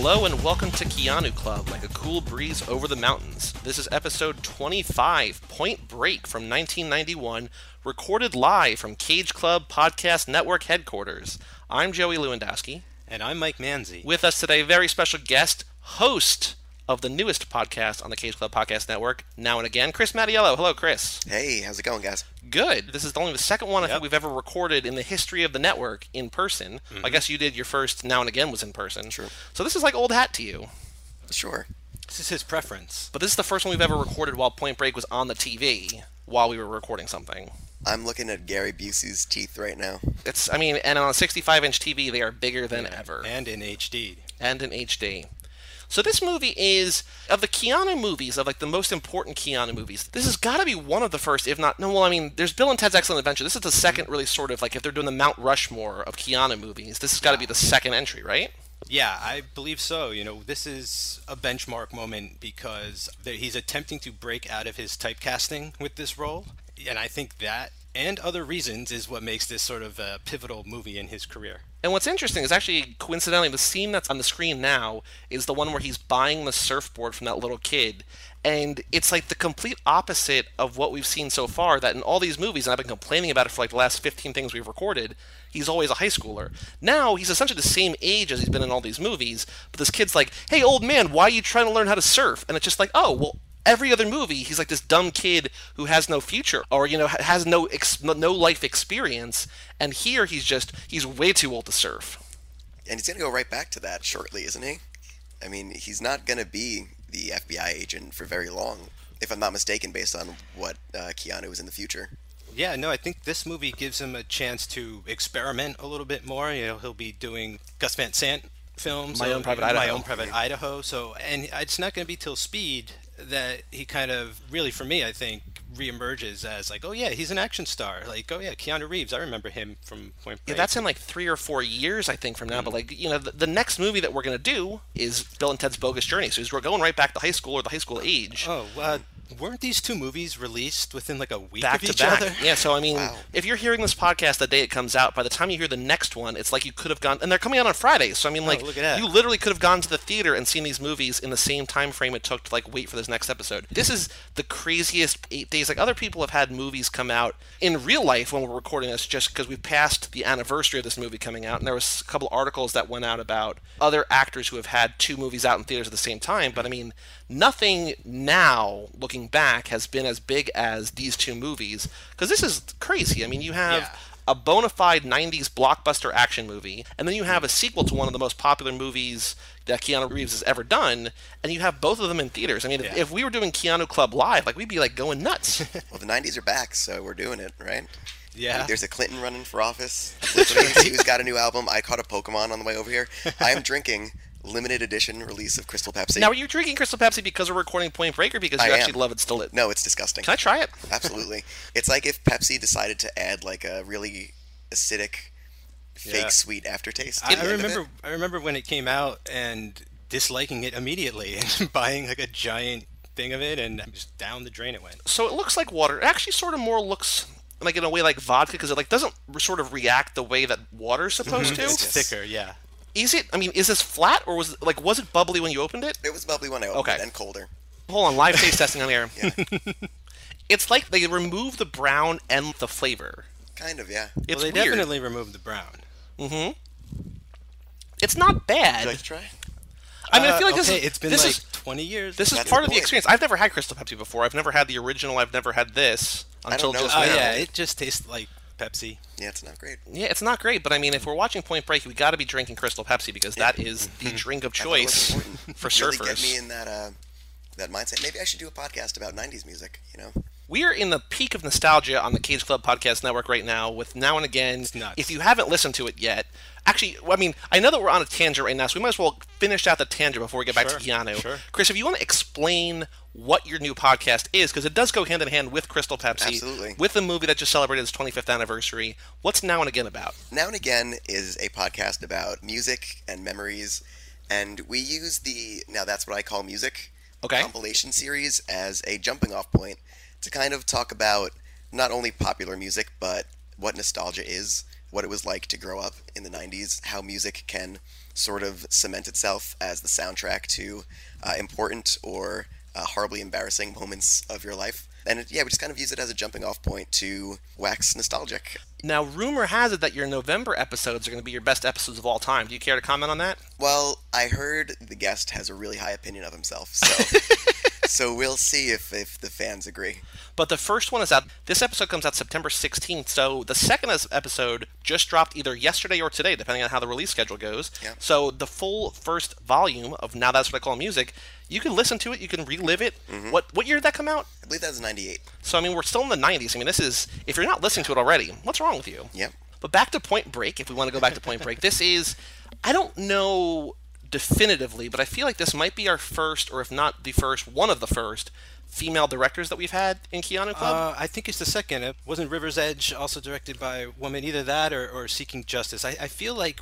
Hello and welcome to Keanu Club, like a cool breeze over the mountains. This is episode 25, Point Break from 1991, recorded live from Cage Club Podcast Network headquarters. I'm Joey Lewandowski. And I'm Mike Manzi. With us today, very special guest, host of the newest podcast on the Cage Club Podcast Network, Now and Again, Chris Mattiello. Hello, Chris. Hey, how's it going, guys? Good. This is only the second one I think we've ever recorded in the history of the network in person. I guess you did your first Now and Again was in person. Sure. So this is like old hat to you. Sure. This is his preference. But this is the first one we've ever recorded while Point Break was on the TV while we were recording something. I'm looking at Gary Busey's teeth right now. And on a 65-inch TV, they are bigger than ever. And in HD. And in HD. So this movie is, of the Keanu movies, of like the most important Keanu movies, this has got to be one of the first, if not, there's Bill and Ted's Excellent Adventure. This is the second really sort of, like if they're doing the Mount Rushmore of Keanu movies, this has got to be the second entry, right? Yeah, I believe so. This is a benchmark moment because he's attempting to break out of his typecasting with this role. And I think that, and other reasons, is what makes this sort of a pivotal movie in his career. And what's interesting is actually, coincidentally, the scene that's on the screen now is the one where he's buying the surfboard from that little kid. And it's like the complete opposite of what we've seen so far, that in all these movies, and I've been complaining about it for like the last 15 things we've recorded, he's always a high schooler. Now, he's essentially the same age as he's been in all these movies, but this kid's like, hey, old man, why are you trying to learn how to surf? And it's just like, oh, well, every other movie, he's like this dumb kid who has no future or, has no life experience. And here he's way too old to surf. And he's going to go right back to that shortly, isn't he? I mean, he's not going to be the FBI agent for very long, if I'm not mistaken, based on what Keanu is in the future. Yeah, no, I think this movie gives him a chance to experiment a little bit more. He'll be doing Gus Van Sant films. My Own Private Idaho. So, and it's not going to be till Speed that he kind of really, for me, I think, reemerges as like, oh yeah, he's an action star. Like, oh yeah, Keanu Reeves, I remember him from Point Break. Yeah, that's in like 3 or 4 years, I think, from now. But like, the next movie that we're going to do is Bill and Ted's Bogus Journey. So we're going right back to high school or the high school age. Oh, weren't these two movies released within like a week back of each to back. other? Yeah, so Wow. If you're hearing this podcast the day it comes out, by the time you hear the next one, it's like you could have gone, and they're coming out on Fridays. So look at that. You literally could have gone to the theater and seen these movies in the same time frame it took to like wait for this next episode. This is the craziest 8 days. Like other people have had movies come out in real life when we're recording this, just because we've passed the anniversary of this movie coming out, and there was a couple articles that went out about other actors who have had 2 movies out in theaters at the same time. But nothing now, looking back, has been as big as these 2 movies, because this is crazy. You have a bona fide 90s blockbuster action movie, and then you have a sequel to one of the most popular movies that Keanu Reeves has ever done, and you have both of them in theaters. If we were doing Keanu Club Live, we'd be like going nuts. Well, the 90s are back, so we're doing it, right? Yeah. There's a Clinton running for office. Who's got a new album. I caught a Pokemon on the way over here. I am drinking limited edition release of Crystal Pepsi. Now, are you drinking Crystal Pepsi because we're recording Point Break or because you actually love it still? No, it's disgusting. Can I try it? Absolutely. It's like if Pepsi decided to add like a really acidic, fake sweet aftertaste. I remember when it came out and disliking it immediately and buying like a giant thing of it, and just down the drain it went. So it looks like water. It actually sort of more looks like in a way like vodka, because it like doesn't sort of react the way that water's supposed to. It's thicker, yeah. Is it? Is this flat, or was it bubbly when you opened it? It was bubbly when I opened it, and colder. Hold on, live taste testing on air. Yeah. It's like they remove the brown and the flavor. Kind of, yeah. It's they weird. definitely removed the brown. Mm-hmm. It's not bad. Would you like to try? I feel like it's been 20 years. This is part of the experience. I've never had Crystal Pepsi before. I've never had the original. I've never had this until just now. Yeah, it just tastes like Pepsi. Yeah, it's not great. Yeah, it's not great, but if we're watching Point Break, we got to be drinking Crystal Pepsi because that is the drink of choice for surfers. Really get me in that mindset. Maybe I should do a podcast about 90s music, We are in the peak of nostalgia on the Cage Club Podcast Network right now with Now and Again. It's nuts. If you haven't listened to it yet, actually, I know that we're on a tangent right now, so we might as well finish out the tangent before we get back to Keanu. Sure. Chris, if you want to explain what your new podcast is, because it does go hand in hand with Crystal Pepsi, Absolutely. with the movie that just celebrated its 25th anniversary. What's Now and Again about? Now and Again is a podcast about music and memories, and we use the Now That's What I Call Music compilation series as a jumping off point to kind of talk about not only popular music, but what nostalgia is, what it was like to grow up in the 90s, how music can sort of cement itself as the soundtrack to important or horribly embarrassing moments of your life. And we just kind of use it as a jumping off point to wax nostalgic. Now, rumor has it that your November episodes are going to be your best episodes of all time. Do you care to comment on that? Well, I heard the guest has a really high opinion of himself, so we'll see if the fans agree. But the first one is out. This episode comes out September 16th, so the second episode just dropped either yesterday or today, depending on how the release schedule goes. Yeah. So the full first volume of Now That's What I Call Music, you can listen to it, you can relive it. Mm-hmm. What year did that come out? I believe that was 98. So, I mean, we're still in the 90s. I mean, this is, if you're not listening to it already, what's wrong with you? Yep. But back to Point Break, if we want to go back to Point Break, this is, I don't know definitively, but I feel like this might be our first, or if not the first, one of the first female directors that we've had in Keanu Club. I think it's the second. It wasn't River's Edge also directed by a woman, either that or Seeking Justice. I feel like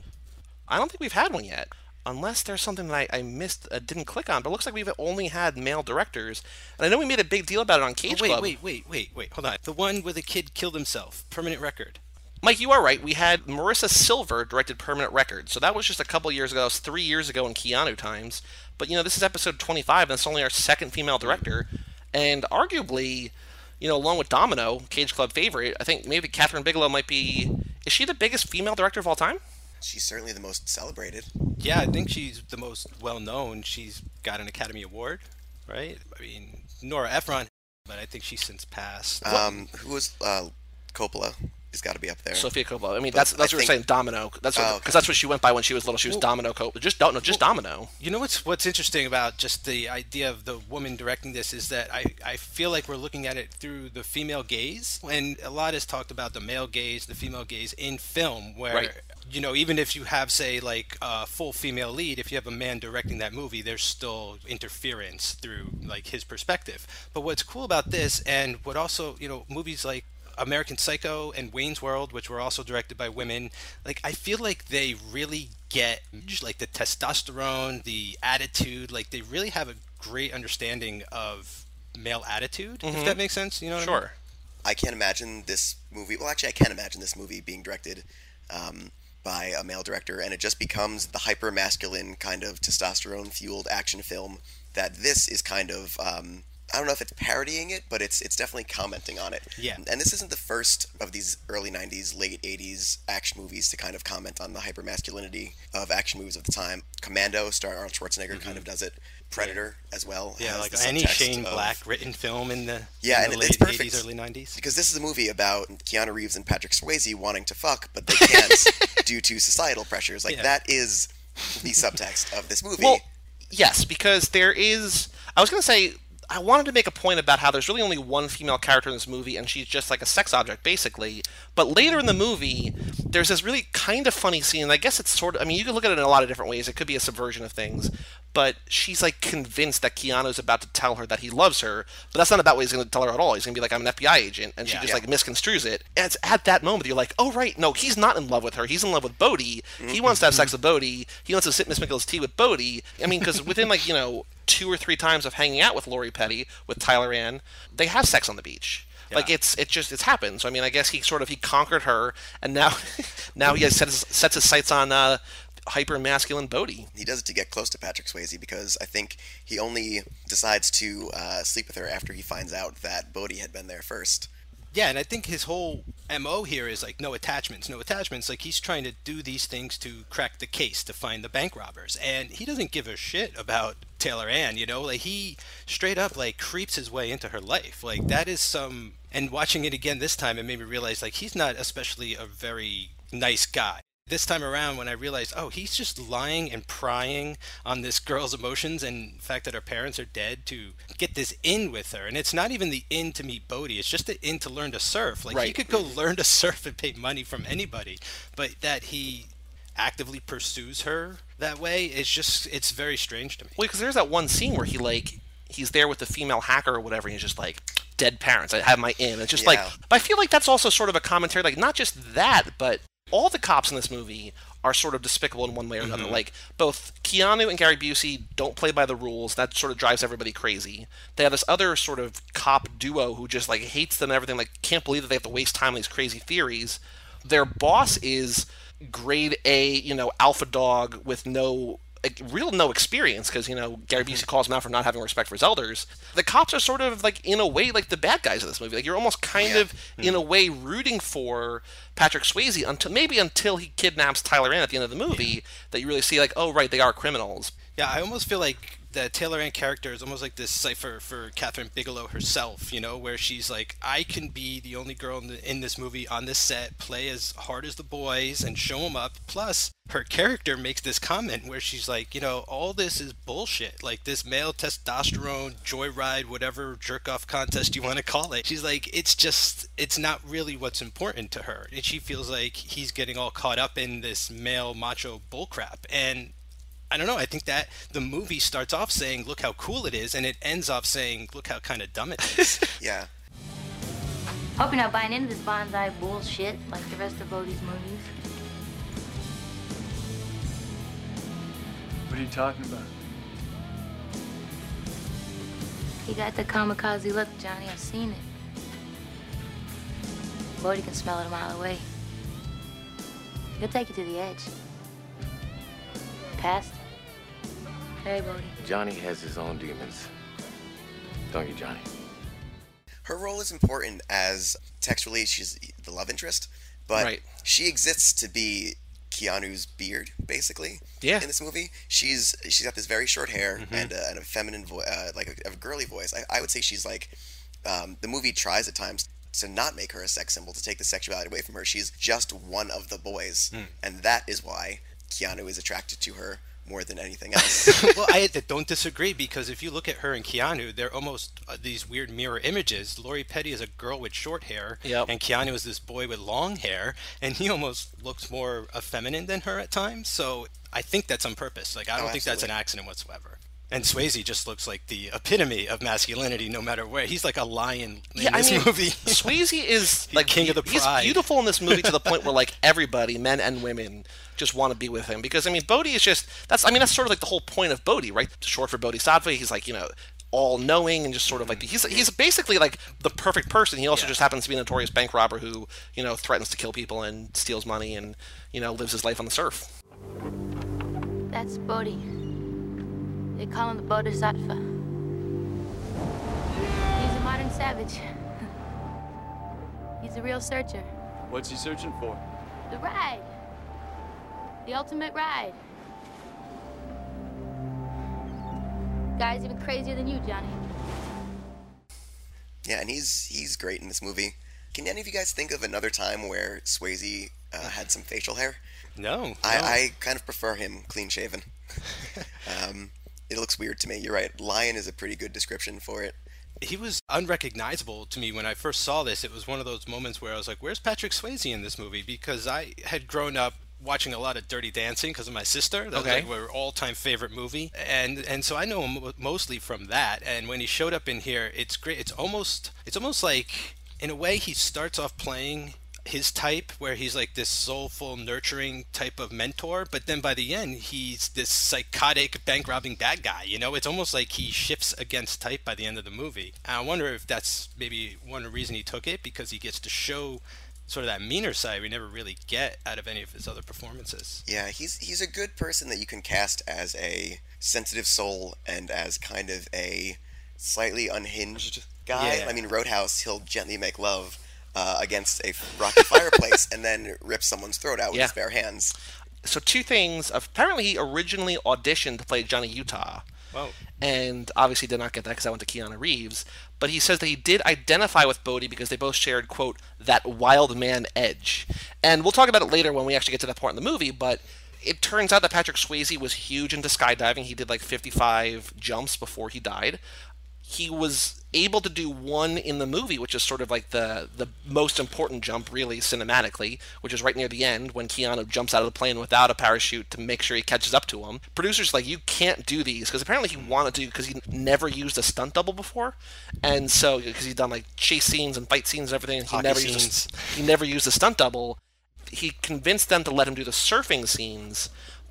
I don't think we've had one yet. Unless there's something that I missed, didn't click on, but it looks like we've only had male directors. And I know we made a big deal about it on Cage Club. Wait, hold on. The one where the kid killed himself, Permanent Record. Mike, you are right. We had Marissa Silver directed Permanent Record. So that was just a couple years ago. That was 3 years ago in Keanu times. But, this is episode 25, and it's only our second female director. And arguably, along with Domino, Cage Club favorite, I think maybe Catherine Bigelow might be... Is she the biggest female director of all time? She's certainly the most celebrated. Yeah, I think she's the most well-known. She's got an Academy Award, right? I mean, Nora Ephron, but I think she's since passed. Who was Coppola? He's got to be up there. Sofia Coppola. I mean, that's what we were saying. Domino. That's what she went by when she was little. She was Domino Coppola. Just Domino. You know what's interesting about just the idea of the woman directing this is that I feel like we're looking at it through the female gaze, and a lot is talked about the male gaze, the female gaze in film, where right. Even if you have, say, like a full female lead, if you have a man directing that movie, there's still interference through like his perspective. But what's cool about this, and what also movies like American Psycho and Wayne's World, which were also directed by women, like I feel like they really get like the testosterone, the attitude, like they really have a great understanding of male attitude, if that makes sense. You know what I mean? I can't imagine this movie. Well, actually, I can imagine this movie being directed by a male director, and it just becomes the hyper masculine kind of testosterone fueled action film that this is kind of. I don't know if it's parodying it, but it's definitely commenting on it. Yeah. And this isn't the first of these early 90s, late 80s action movies to kind of comment on the hypermasculinity of action movies of the time. Commando, starring Arnold Schwarzenegger, kind of does it. Predator as well. Yeah, like any Shane Black written film in the late it's perfect 80s, early 90s. Because this is a movie about Keanu Reeves and Patrick Swayze wanting to fuck, but they can't due to societal pressures. That is the subtext of this movie. Well, yes, because there is... I was going to say... I wanted to make a point about how there's really only one female character in this movie, and she's just like a sex object, basically. But later in the movie, there's this really kind of funny scene, and I guess it's sort of... I mean, you can look at it in a lot of different ways. It could be a subversion of things. But she's, like, convinced that Keanu's about to tell her that he loves her. But that's not about what he's going to tell her at all. He's going to be like, I'm an FBI agent. And she just, like, misconstrues it. And it's at that moment you're like, oh, right, no, he's not in love with her. He's in love with Bodhi. He wants to have sex with Bodhi. He wants to sit Miss McGill's tea with Bodhi. I mean, because within, like, 2 or 3 times of hanging out with Lori Petty, with Tyler Ann, they have sex on the beach. Yeah. Like it's happened. So I mean, I guess he conquered her, and now he sets his sights on hyper masculine Bodhi. He does it to get close to Patrick Swayze because I think he only decides to sleep with her after he finds out that Bodhi had been there first. Yeah, and I think his whole MO here is like no attachments. Like he's trying to do these things to crack the case, to find the bank robbers. And he doesn't give a shit about Taylor Ann, Like he straight up like creeps his way into her life. Like that is some... And watching it again this time, it made me realize like he's not especially a very nice guy. This time around when I realized, he's just lying and prying on this girl's emotions and the fact that her parents are dead to get this in with her. And it's not even the in to meet Bodhi. It's just the in to learn to surf. Like he could go learn to surf and pay money from anybody. But that he actively pursues her that way, it's very strange to me. Well, because there's that one scene where he's there with the female hacker or whatever, and he's just like, dead parents, I have my in. It's just like, but I feel like that's also sort of a commentary, like not just that, but all the cops in this movie are sort of despicable in one way or another. Like, both Keanu and Gary Busey don't play by the rules. That sort of drives everybody crazy. They have this other sort of cop duo who just, like, hates them and everything. Like, can't believe that they have to waste time on these crazy theories. Their boss is grade A, alpha dog with no experience, because Gary Busey calls him out for not having respect for his elders. The cops are sort of like, in a way, like the bad guys of this movie. Like, you're almost kind of in a way rooting for Patrick Swayze until he kidnaps Tyler Ann at the end of the movie, that you really see like, oh right, they are criminals. Yeah, I almost feel like the Taylor Ann character is almost like this cipher for Catherine Bigelow herself, where she's like, I can be the only girl in this movie on this set, play as hard as the boys and show them up. Plus, her character makes this comment where she's like, all this is bullshit. Like, this male testosterone, joyride, whatever jerk-off contest you want to call it. She's like, it's not really what's important to her. And she feels like he's getting all caught up in this male macho bullcrap. And I don't know, I think that the movie starts off saying, look how cool it is, and it ends off saying, look how kind of dumb it is. Yeah. Hope you're not buying into this bonsai bullshit like the rest of Bodhi's movies. What are you talking about? You got the kamikaze look, Johnny. I've seen it. Bodhi can smell it a mile away. He'll take you to the edge. Past. Hey, Bodhi. Johnny has his own demons. Don't you, Johnny? Her role is important as textually she's the love interest, but she exists to be Keanu's beard, basically. Yeah. In this movie, she's got this very short hair and a feminine voice, like a girly voice. I would say she's like, the movie tries at times to not make her a sex symbol, to take the sexuality away from her. She's just one of the boys, and that is why Keanu is attracted to her more than anything else. Well, I don't disagree, because if you look at her and Keanu, they're almost these weird mirror images. Lori Petty is a girl with short hair, and Keanu is this boy with long hair, and he almost looks more effeminate than her at times. So I think that's on purpose. Like, I don't think that's an accident whatsoever. And Swayze just looks like the epitome of masculinity, no matter where. He's like a lion in this movie. Swayze is like king of the pride. He's beautiful in this movie to the point where like everybody, men and women, just want to be with him. Because Bodhi is just that's sort of like the whole point of Bodhi, right? Short for Bodhisattva. He's like all knowing and just sort of like he's basically like the perfect person. He also just happens to be a notorious bank robber who threatens to kill people and steals money and lives his life on the surf. That's Bodhi. They call him the Bodhisattva. He's a modern savage. He's a real searcher. What's he searching for? The ride. The ultimate ride. Guy's even crazier than you, Johnny. Yeah, and he's great in this movie. Can any of you guys think of another time where Swayze had some facial hair? No. I kind of prefer him clean-shaven. It looks weird to me. You're right. Lion is a pretty good description for it. He was unrecognizable to me when I first saw this. It was one of those moments where I was like, where's Patrick Swayze in this movie? Because I had grown up watching a lot of Dirty Dancing because of my sister. That was like our all-time favorite movie. And so I know him mostly from that. And when he showed up in here, it's great. It's almost like, in a way, he starts off playing his type, where he's like this soulful, nurturing type of mentor, but then by the end he's this psychotic bank robbing bad guy. It's almost like he shifts against type by the end of the movie. And I wonder if that's maybe one reason he took it, because he gets to show sort of that meaner side we never really get out of any of his other performances. Yeah, he's a good person that you can cast as a sensitive soul and as kind of a slightly unhinged guy. Roadhouse, he'll gently make love against a rocky fireplace and then rip someone's throat out with his bare hands. So two things. Apparently he originally auditioned to play Johnny Utah. Whoa. And obviously did not get that because I went to Keanu Reeves. But he says that he did identify with Bodhi because they both shared, quote, that wild man edge. And we'll talk about it later when we actually get to that part in the movie, but it turns out that Patrick Swayze was huge into skydiving. He did like 55 jumps before he died. He was able to do one in the movie, which is sort of like the most important jump, really, cinematically, which is right near the end when Keanu jumps out of the plane without a parachute to make sure he catches up to him. Producers like, you can't do these, because apparently he wanted to, because he never used a stunt double before, and so because he's done like chase scenes and fight scenes and everything, and he never used a stunt double. He convinced them to let him do the surfing scenes,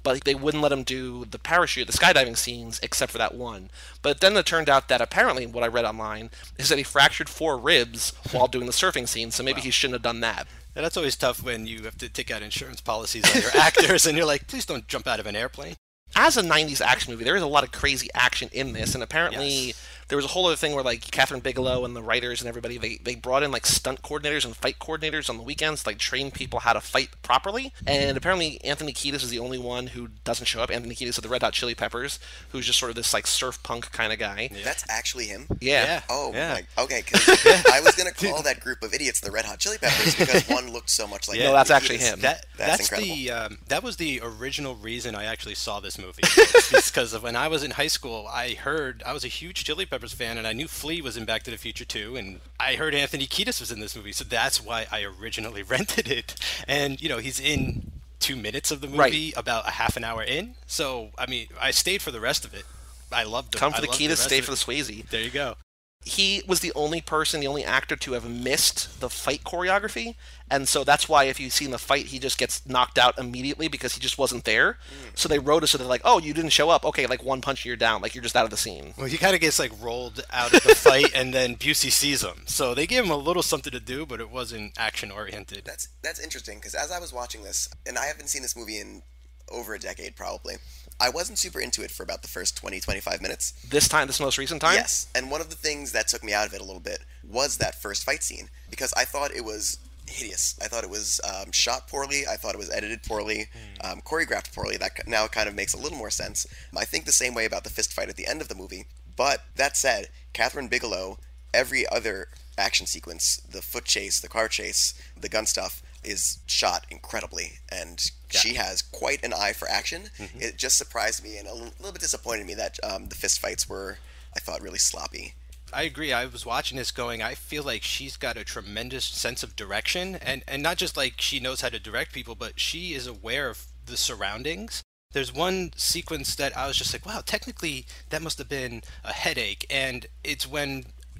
but they wouldn't let him do the skydiving scenes, except for that one. But then it turned out that apparently, what I read online, is that he fractured 4 ribs while doing the surfing scene, so maybe he shouldn't have done that. And that's always tough when you have to take out insurance policies on your actors, and you're like, please don't jump out of an airplane. As a 90s action movie, there is a lot of crazy action in this, and apparently there was a whole other thing where, like, Catherine Bigelow and the writers and everybody, they brought in, like, stunt coordinators and fight coordinators on the weekends to, like, train people how to fight properly, and apparently Anthony Kiedis is the only one who doesn't show up. Anthony Kiedis of the Red Hot Chili Peppers, who's just sort of this, like, surf punk kind of guy. Yeah. That's actually him? Yeah. Oh, okay, because I was going to call that group of idiots the Red Hot Chili Peppers because one looked so much like No, that's actually him. That's incredible. That was the original reason I actually saw this movie. Because of when I was in high school, I was a huge Chili Peppers fan, and I knew Flea was in Back to the Future 2, and I heard Anthony Kiedis was in this movie, so that's why I originally rented it. And, you know, he's in 2 minutes of the movie, about a half an hour in. So, I mean, I stayed for the rest of it. I loved it. Come for the Kiedis, stay for the Swayze. There you go. He was the only actor to have missed the fight choreography, and so that's why if you've seen the fight, he just gets knocked out immediately because he just wasn't there. So they wrote it so they're like, oh, you didn't show up. Okay, like one punch and you're down. Like you're just out of the scene. Well, he kind of gets like rolled out of the fight, and then Busey sees him. So they gave him a little something to do, but it wasn't action-oriented. That's interesting, because as I was watching this, and I haven't seen this movie in over a decade probably, I wasn't super into it for about the first 20-25 minutes. This most recent time? Yes, and one of the things that took me out of it a little bit was that first fight scene, because I thought it was hideous. I thought it was shot poorly, I thought it was edited poorly, choreographed poorly. That now kind of makes a little more sense. I think the same way about the fist fight at the end of the movie, but that said, Catherine Bigelow, every other action sequence, the foot chase, the car chase, the gun stuff, is shot incredibly, and she has quite an eye for action. It just surprised me and a little bit disappointed me that the fist fights were, I thought, really sloppy. I agree. I was watching this going, I feel like she's got a tremendous sense of direction, and not just like she knows how to direct people, but she is aware of the surroundings. There's one sequence that I was just like, wow, technically that must have been a headache, and it's when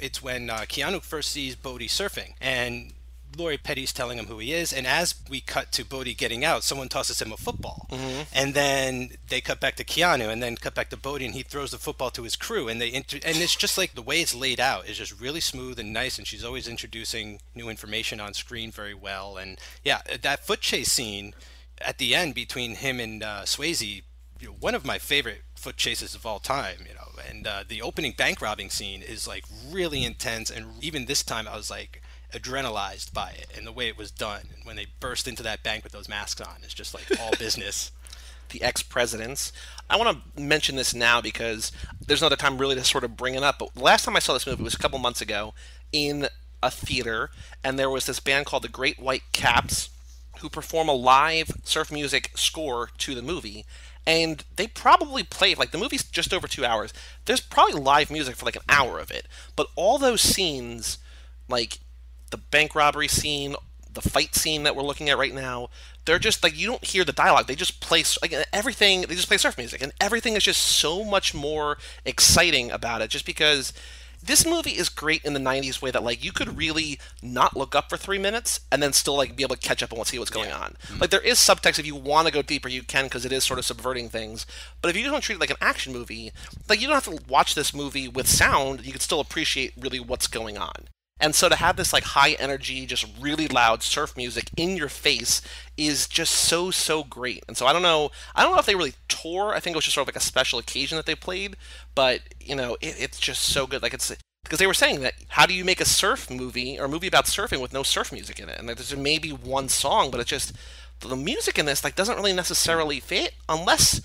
Keanu first sees Bodhi surfing, and Lori Petty's telling him who he is, and as we cut to Bodhi getting out, someone tosses him a football, and then they cut back to Keanu, and then cut back to Bodhi, and he throws the football to his crew, and and it's just like the way it's laid out is just really smooth and nice, and she's always introducing new information on screen very well, and yeah, that foot chase scene at the end between him and Swayze, one of my favorite foot chases of all time, and the opening bank robbing scene is like really intense, and even this time I was like adrenalized by it and the way it was done, and when they burst into that bank with those masks on, it's just like all business. The ex-presidents. I want to mention this now because there's another time really to sort of bring it up, but the last time I saw this movie was a couple months ago in a theater, and there was this band called the Great White Caps who perform a live surf music score to the movie, and they probably played, like, the movie's just over 2 hours, there's probably live music for like an hour of it, but all those scenes, like the bank robbery scene, the fight scene that we're looking at right now, they're just like, you don't hear the dialogue, they just play like everything, they just play surf music, and everything is just so much more exciting about it, just because this movie is great in the 90s way that, like, you could really not look up for 3 minutes and then still, like, be able to catch up and see what's going on. Like, there is subtext. If you want to go deeper, you can, because it is sort of subverting things. But if you just want to treat it like an action movie, like, you don't have to watch this movie with sound. You can still appreciate really what's going on. And so to have this, like, high energy, just really loud surf music in your face is just so great. And so I don't know if they really toured. I think it was just sort of like a special occasion that they played, but, it's just so good. Like, it's because they were saying that, how do you make a surf movie or a movie about surfing with no surf music in it? And like, there's maybe one song, but it's just, the music in this, like, doesn't really necessarily fit unless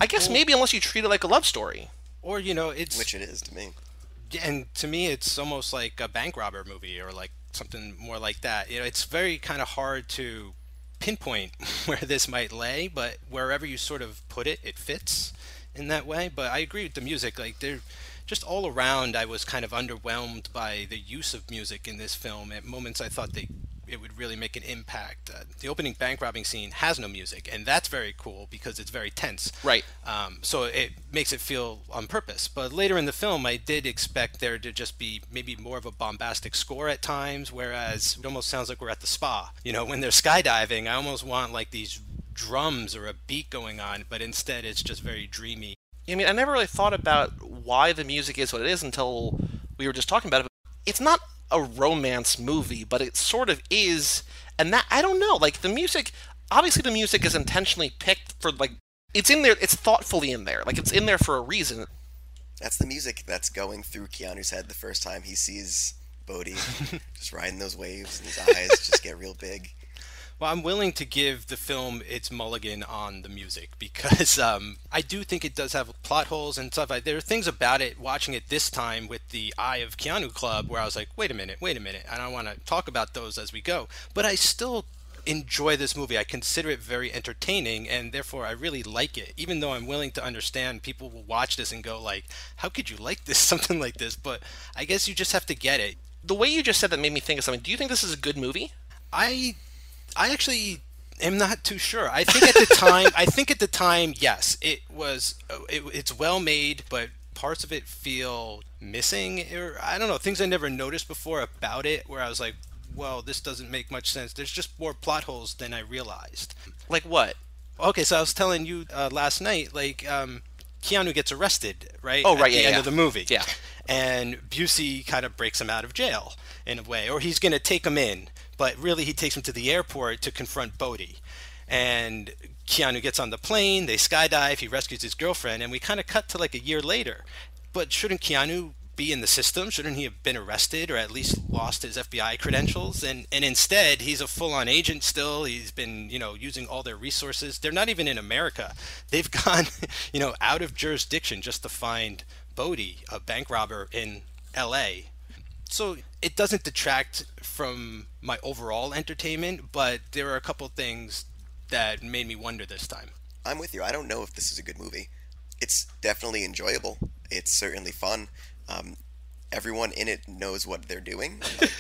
you treat it like a love story. Or, it's... Which it is to me. And to me, it's almost like a bank robber movie or like something more like that. It's very kind of hard to pinpoint where this might lay, but wherever you sort of put it, it fits in that way. But I agree with the music. Like, they're just all around, I was kind of underwhelmed by the use of music in this film. At moments, I thought it would really make an impact. The opening bank robbing scene has no music, and that's very cool because it's very tense. Right. So it makes it feel on purpose. But later in the film, I did expect there to just be maybe more of a bombastic score at times, whereas it almost sounds like we're at the spa. When they're skydiving, I almost want like these drums or a beat going on, but instead it's just very dreamy. I mean, I never really thought about why the music is what it is until we were just talking about it. It's not a romance movie, but it sort of is, and that, I don't know, like, the music, obviously the music is intentionally picked for, like, it's in there, it's thoughtfully in there, like, it's in there for a reason. That's the music that's going through Keanu's head the first time he sees Bodhi, just riding those waves, and his eyes just get real big. Well, I'm willing to give the film its mulligan on the music because I do think it does have plot holes and stuff. There are things about it, watching it this time with the Eye of Keanu Club, where I was like, wait a minute. I don't want to talk about those as we go. But I still enjoy this movie. I consider it very entertaining, and therefore I really like it. Even though I'm willing to understand people will watch this and go like, how could you like this, something like this? But I guess you just have to get it. The way you just said that made me think of something. Do you think this is a good movie? I actually am not too sure. I think at the time, yes, it was. It's well made, but parts of it feel missing, or I don't know, things I never noticed before about it, where I was like, well, this doesn't make much sense. There's just more plot holes than I realized. Like what? Okay, so I was telling you last night, like, Keanu gets arrested, right? Oh, right, at the end of the movie. Yeah. And Busey kind of breaks him out of jail, in a way, or he's going to take him in. But really, he takes him to the airport to confront Bodhi. And Keanu gets on the plane, they skydive, he rescues his girlfriend, and we kind of cut to like a year later. But shouldn't Keanu be in the system? Shouldn't he have been arrested or at least lost his FBI credentials? And instead, he's a full-on agent still. He's been, using all their resources. They're not even in America. They've gone, out of jurisdiction just to find Bodhi, a bank robber in L.A., so it doesn't detract from my overall entertainment, but there are a couple things that made me wonder this time. I'm with you. I don't know if this is a good movie. It's definitely enjoyable. It's certainly fun. Everyone in it knows what they're doing.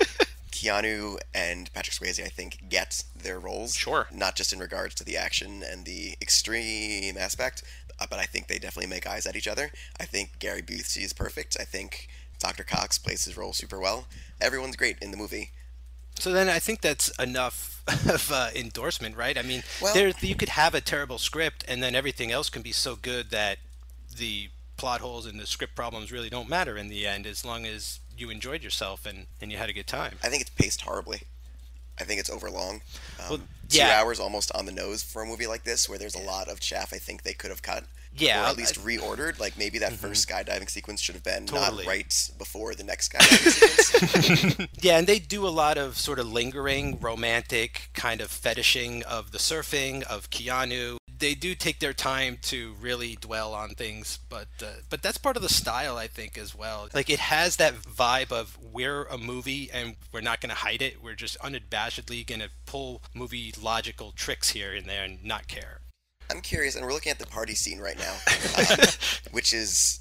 Keanu and Patrick Swayze, I think, get their roles. Sure. Not just in regards to the action and the extreme aspect, but I think they definitely make eyes at each other. I think Gary Busey is perfect. I think Dr. Cox plays his role super well. Everyone's great in the movie. So then I think that's enough of endorsement, right? I mean, well, you could have a terrible script and then everything else can be so good that the plot holes and the script problems really don't matter in the end, as long as you enjoyed yourself and you had a good time. I think it's paced horribly. I think it's overlong. 2 yeah. hours almost on the nose for a movie like this, where there's a lot of chaff I think they could have cut. Yeah, or at least reordered. Like, maybe that first skydiving sequence should have been Totally. not right before the next skydiving sequence. Yeah, and they do a lot of sort of lingering, romantic kind of fetishing of the surfing, of Keanu. They do take their time to really dwell on things, but that's part of the style, I think, as well. Like, it has that vibe of, we're a movie and we're not going to hide it. We're just unabashedly going to pull movie logical tricks here and there and not care. I'm curious, and we're looking at the party scene right now, which is,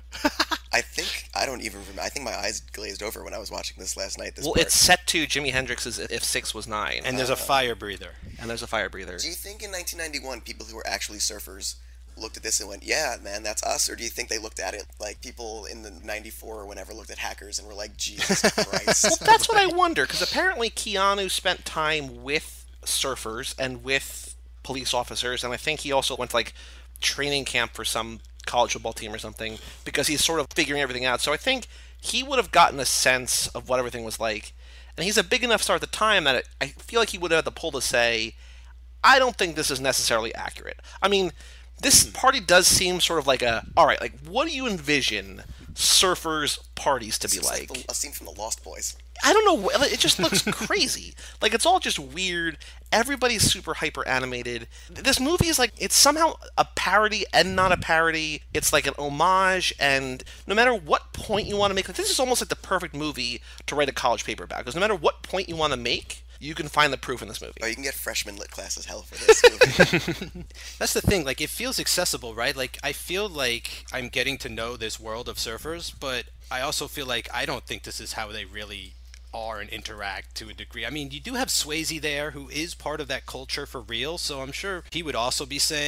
I think my eyes glazed over when I was watching this last night. It's set to Jimi Hendrix's If 6 Was 9. And there's a fire breather. Do you think in 1991 people who were actually surfers looked at this and went, yeah, man, that's us? Or do you think they looked at it like people in the 94 or whenever looked at hackers and were like, Jesus Christ? Well, that's what I wonder, because apparently Keanu spent time with surfers and with police officers, and I think he also went to like training camp for some college football team or something, because he's sort of figuring everything out. So I think he would have gotten a sense of what everything was like, and he's a big enough star at the time that I feel like he would have had the pull to say, I don't think this is necessarily accurate. I mean, this party does seem sort of like alright, like, what do you envision surfers' parties to be like? A scene from the Lost Boys. I don't know, it just looks crazy. Like, it's all just weird. Everybody's super hyper animated. This movie is like, it's somehow a parody and not a parody. It's like an homage, and no matter what point you want to make, like, this is almost like the perfect movie to write a college paper about, because no matter what point you want to make, you can find the proof in this movie. Oh, you can get freshman lit class as hell for this movie. That's the thing, like, it feels accessible, right? Like, I feel like I'm getting to know this world of surfers, but I also feel like I don't think this is how they really are and interact to a degree. I mean, you do have Swayze there, who is part of that culture for real, so I'm sure he would also be saying,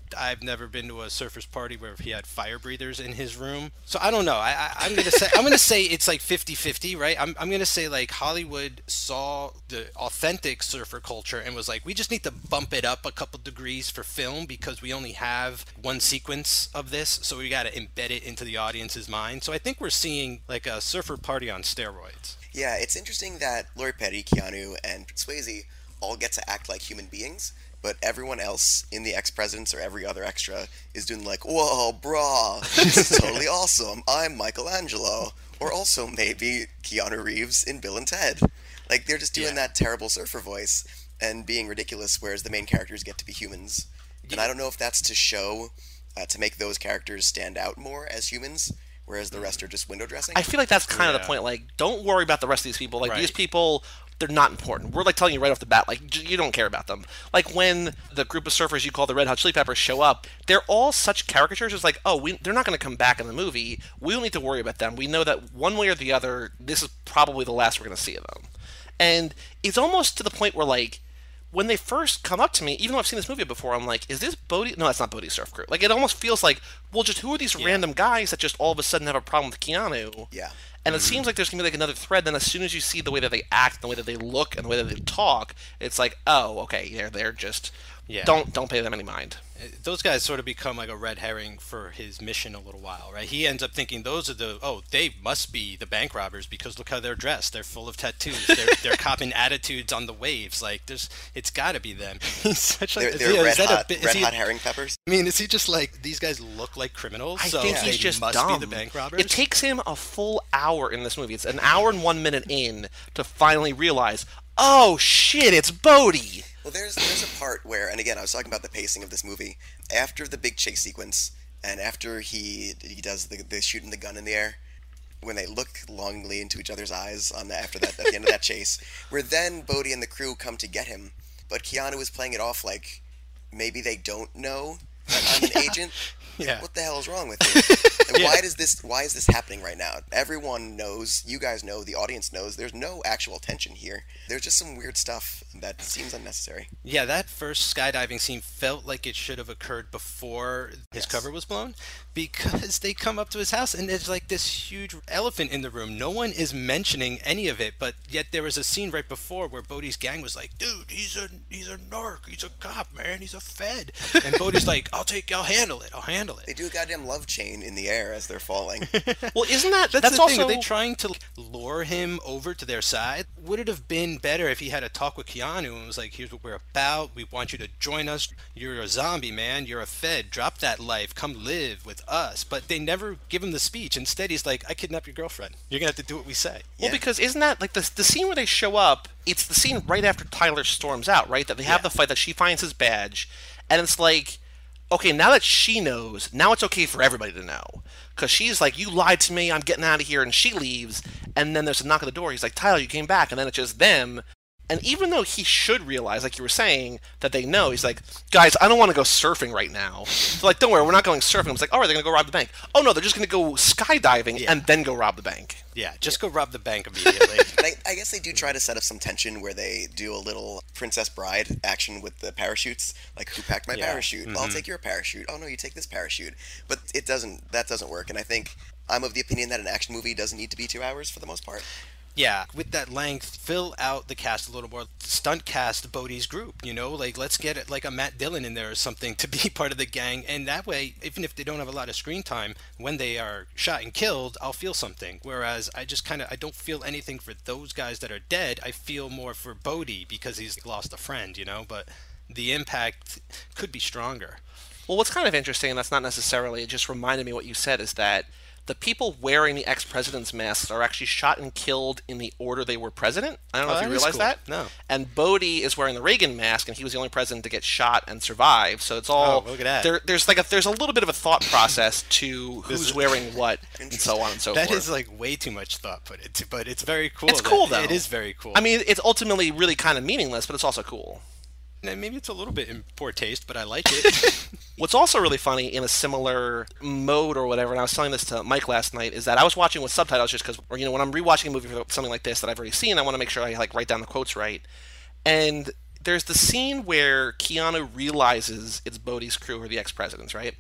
I've never been to a surfer's party where he had fire breathers in his room. So I don't know. I'm gonna say it's like 50-50, right? I'm gonna say like Hollywood saw the authentic surfer culture and was like, we just need to bump it up a couple degrees for film because we only have one sequence of this, so we got to embed it into the audience's mind. So I think we're seeing like a surfer party on steroids. Yeah, it's interesting that Lori Petty, Keanu, and Swayze all get to act like human beings, but everyone else in the ex-presidents or every other extra is doing like, whoa, brah, this is totally awesome. I'm Michelangelo. Or also maybe Keanu Reeves in Bill and Ted. Like, they're just doing that terrible surfer voice and being ridiculous, whereas the main characters get to be humans. And I don't know if that's to show, to make those characters stand out more as humans, whereas the rest are just window dressing. I feel like that's kind of the point. Like, don't worry about the rest of these people. Like, these people, they're not important. We're, like, telling you right off the bat, like, you don't care about them. Like, when the group of surfers you call the Red Hot Chili Peppers show up, they're all such caricatures. It's like, oh, they're not going to come back in the movie. We don't need to worry about them. We know that one way or the other, this is probably the last we're going to see of them. And it's almost to the point where, like, when they first come up to me, even though I've seen this movie before, I'm like, is this Bodhi? No, that's not Bodhi's surf crew. Like, it almost feels like, well, just who are these random guys that just all of a sudden have a problem with Keanu? Yeah. And it seems like there's going to be like another thread. Then as soon as you see the way that they act, the way that they look, and the way that they talk, it's like, oh, okay, they're just don't pay them any mind. Those guys sort of become like a red herring for his mission a little while, right? He ends up thinking they must be the bank robbers because look how they're dressed. They're full of tattoos. They're copping attitudes on the waves. Like it's got to be them. He's such like they're red hot herring peppers. I mean, is he just like these guys look like criminals? I think he's just must dumb. Be the bank robbers. It takes him a full hour in this movie. It's an hour and 1 minute in to finally realize, oh shit, it's Bodhi. Well, there's a part where, and again, I was talking about the pacing of this movie. After the big chase sequence, and after he does the shooting the gun in the air, when they look longingly into each other's eyes at the end of that chase, where then Bodhi and the crew come to get him, but Keanu is playing it off like maybe they don't know that I'm an agent. Yeah. What the hell is wrong with you? And why is this happening right now? Everyone knows, you guys know, the audience knows, there's no actual tension here. There's just some weird stuff that seems unnecessary. Yeah, that first skydiving scene felt like it should have occurred before his cover was blown, because they come up to his house and there's like this huge elephant in the room. No one is mentioning any of it, but yet there was a scene right before where Bodhi's gang was like, dude, he's a narc, he's a cop, man, he's a fed. And Bodhi's like, I'll handle it. They do a goddamn love chain in the air as they're falling. Well, isn't that's the also thing? Are they trying to lure him over to their side? Would it have been better if he had a talk with Keanu and was like, here's what we're about, we want you to join us, you're a zombie, man, you're a fed, drop that life, come live with us. But they never give him the speech. Instead he's like, I kidnapped your girlfriend, you're gonna have to do what we say. Well, because isn't that like the scene where they show up, it's the scene right after Tyler storms out, right, that they have the fight, that she finds his badge, and it's like, okay, now that she knows, now it's okay for everybody to know. Because she's like, you lied to me, I'm getting out of here, and she leaves, and then there's a knock at the door, he's like, Tyler, you came back, and then it's just them. And even though he should realize, like you were saying, that they know, he's like, guys, I don't want to go surfing right now. So like, don't worry, we're not going surfing. I was like, all right, they're going to go rob the bank. Oh no, they're just going to go skydiving and then go rob the bank. Yeah, just go rob the bank immediately. And I guess they do try to set up some tension where they do a little Princess Bride action with the parachutes. Like, who packed my parachute? Mm-hmm. I'll take your parachute. Oh no, you take this parachute. But that doesn't work. And I think I'm of the opinion that an action movie doesn't need to be 2 hours for the most part. Yeah, with that length, fill out the cast a little more. Stunt cast Bodhi's group, like let's get it like a Matt Dillon in there or something to be part of the gang. And that way, even if they don't have a lot of screen time, when they are shot and killed, I'll feel something. Whereas I just I don't feel anything for those guys that are dead. I feel more for Bodhi because he's lost a friend, but the impact could be stronger. Well, what's kind of interesting, and that's not necessarily, it just reminded me what you said, is that the people wearing the ex-president's masks are actually shot and killed in the order they were president. I don't know if you realize that. No. And Bodhi is wearing the Reagan mask, and he was the only president to get shot and survive. So it's all. Oh, look at that. There's a little bit of a thought process to who's wearing what, and so on and so forth. That is like way too much thought put into, but it's very cool. It's cool though. It is very cool. I mean, it's ultimately really kind of meaningless, but it's also cool. Maybe it's a little bit in poor taste, but I like it. What's also really funny in a similar mode or whatever, and I was telling this to Mike last night, is that I was watching with subtitles just because, when I'm rewatching a movie for something like this that I've already seen, I want to make sure I write down the quotes right. And there's the scene where Keanu realizes it's Bodhi's crew or the ex-presidents, right?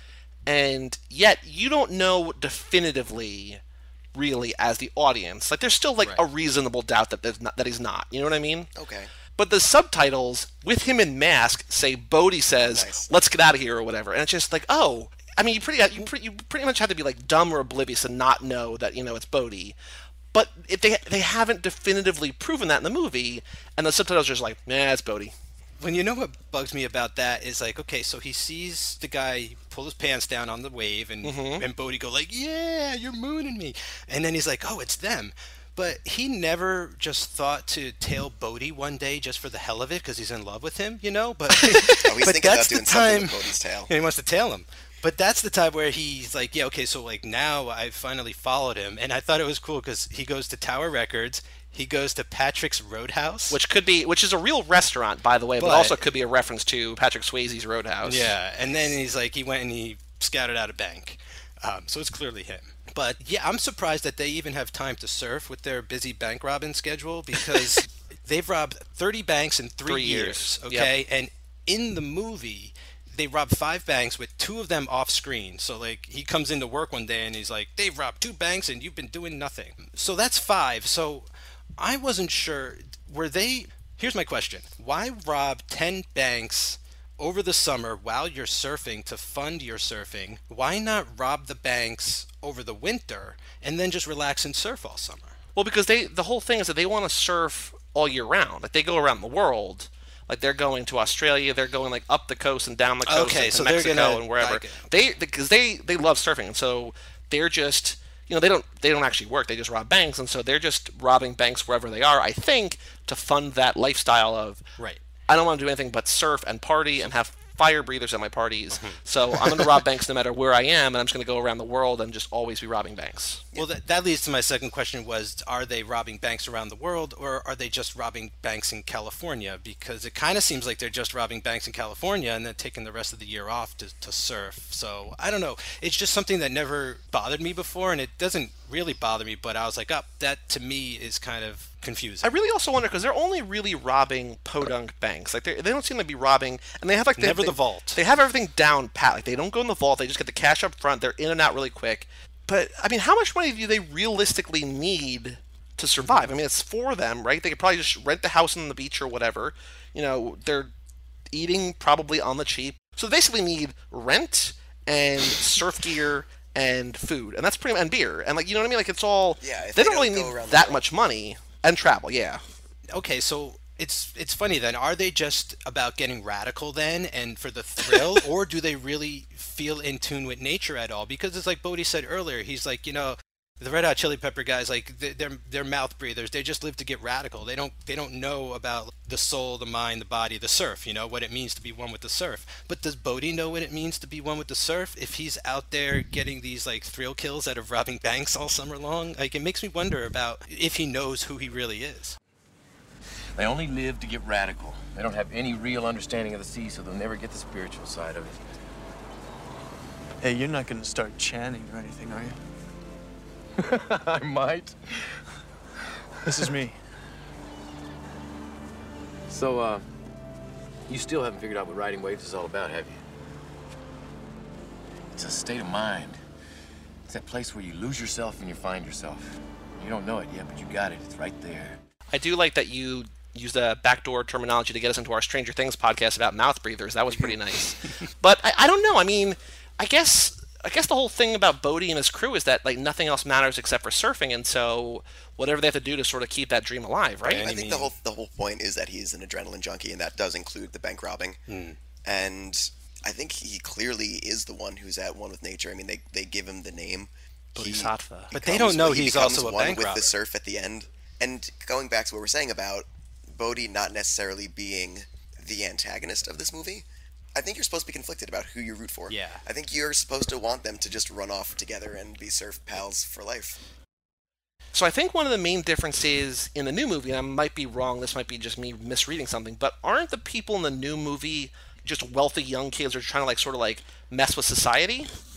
And yet you don't know definitively, really, as the audience. Like, there's still like a reasonable doubt that he's not. You know what I mean? Okay. But the subtitles with him in mask say Bodhi says, "Let's get out of here" or whatever, and it's just like, oh, I mean, you pretty much have to be like dumb or oblivious to not know that it's Bodhi. But if they haven't definitively proven that in the movie, and the subtitles are just like, nah, it's Bodhi. When you know what bugs me about that is like, okay, so he sees the guy pull his pants down on the wave, and and Bodhi go like, yeah, you're mooning me, and then he's like, oh, it's them. But he never just thought to tail Bodhi one day just for the hell of it because he's in love with him, But, he's but thinking that's about doing the time something with Bodhi's tail. he wants to tail him. But that's the time where he's like, yeah, okay, so like now I finally followed him. And I thought it was cool because he goes to Tower Records. He goes to Patrick's Roadhouse. Which is a real restaurant, by the way, but also could be a reference to Patrick Swayze's Roadhouse. Yeah, and then he's like, he went and he scouted out a bank. So it's clearly him. But yeah, I'm surprised that they even have time to surf with their busy bank robbing schedule because they've robbed 30 banks in 3 years. Okay, yep. And in the movie, they robbed 5 banks with 2 of them off screen. So like he comes into work one day and he's like, they've robbed 2 banks and you've been doing nothing. So that's 5. So I wasn't sure, here's my question. Why rob 10 banks over the summer while you're surfing to fund your surfing? Why not rob the banks over the winter and then just relax and surf all summer? Well, because the whole thing is that they want to surf all year round. Like, they go around the world. Like, they're going to Australia, they're going like up the coast and down the coast to Mexico and wherever. Because they love surfing, and so they're just, they don't actually work. They just rob banks, and so they're just robbing banks wherever they are, I think, to fund that lifestyle of, right, I don't want to do anything but surf and party and have fire breathers at my parties. So I'm going to rob banks no matter where I am, and I'm just going to go around the world and just always be robbing banks. Well, that leads to my second question was, are they robbing banks around the world, or are they just robbing banks in California? Because it kind of seems like they're just robbing banks in California and then taking the rest of the year off to surf. So I don't know. It's just something that never bothered me before, and it doesn't really bother me, but I was like, that to me is kind of confusing. I really also wonder, because they're only really robbing podunk banks. Like, they don't seem to be robbing, and they have like the vault. They have everything down pat. Like, they don't go in the vault. They just get the cash up front. They're in and out really quick. But I mean, how much money do they realistically need to survive? I mean, it's for them, right? They could probably just rent the house on the beach or whatever. They're eating probably on the cheap. So they basically need rent and surf gear and food, and that's pretty much, and beer, and like, you know what I mean? Like, it's all, they don't really need that much money. And travel, yeah. Okay, so it's funny then. Are they just about getting radical then, and for the thrill, or do they really feel in tune with nature at all? Because it's like Bodhi said earlier. He's like, the Red Hot Chili Pepper guys, like they're mouth breathers. They just live to get radical. They don't know about the soul, the mind, the body, the surf. What it means to be one with the surf. But does Bodhi know what it means to be one with the surf if he's out there getting these like thrill kills out of robbing banks all summer long? Like, it makes me wonder about if he knows who he really is. They only live to get radical. They don't have any real understanding of the sea, so they'll never get the spiritual side of it. Hey, you're not gonna start chanting or anything, are you? I might. This is me. So, you still haven't figured out what riding waves is all about, have you? It's a state of mind. It's that place where you lose yourself and you find yourself. You don't know it yet, but you got it. It's right there. I do like that you used a backdoor terminology to get us into our Stranger Things podcast about mouth breathers. That was pretty nice. But I don't know. I mean, I guess the whole thing about Bodhi and his crew is that like nothing else matters except for surfing, and so whatever they have to do to sort of keep that dream alive, right? I think the whole point is that he's an adrenaline junkie, and that does include the bank robbing. And I think he clearly is the one who's at one with nature. I mean, they give him the name Bodhisattva, but they don't know he's also a bank with robber. The surf at the end. And going back to what we're saying about Bodhi not necessarily being the antagonist of this movie, I think you're supposed to be conflicted about who you root for. Yeah. I think you're supposed to want them to just run off together and be surf pals for life. So I think one of the main differences in the new movie, and I might be wrong, this might be just me misreading something, but aren't the people in the new movie just wealthy young kids who are trying to like sort of like mess with society?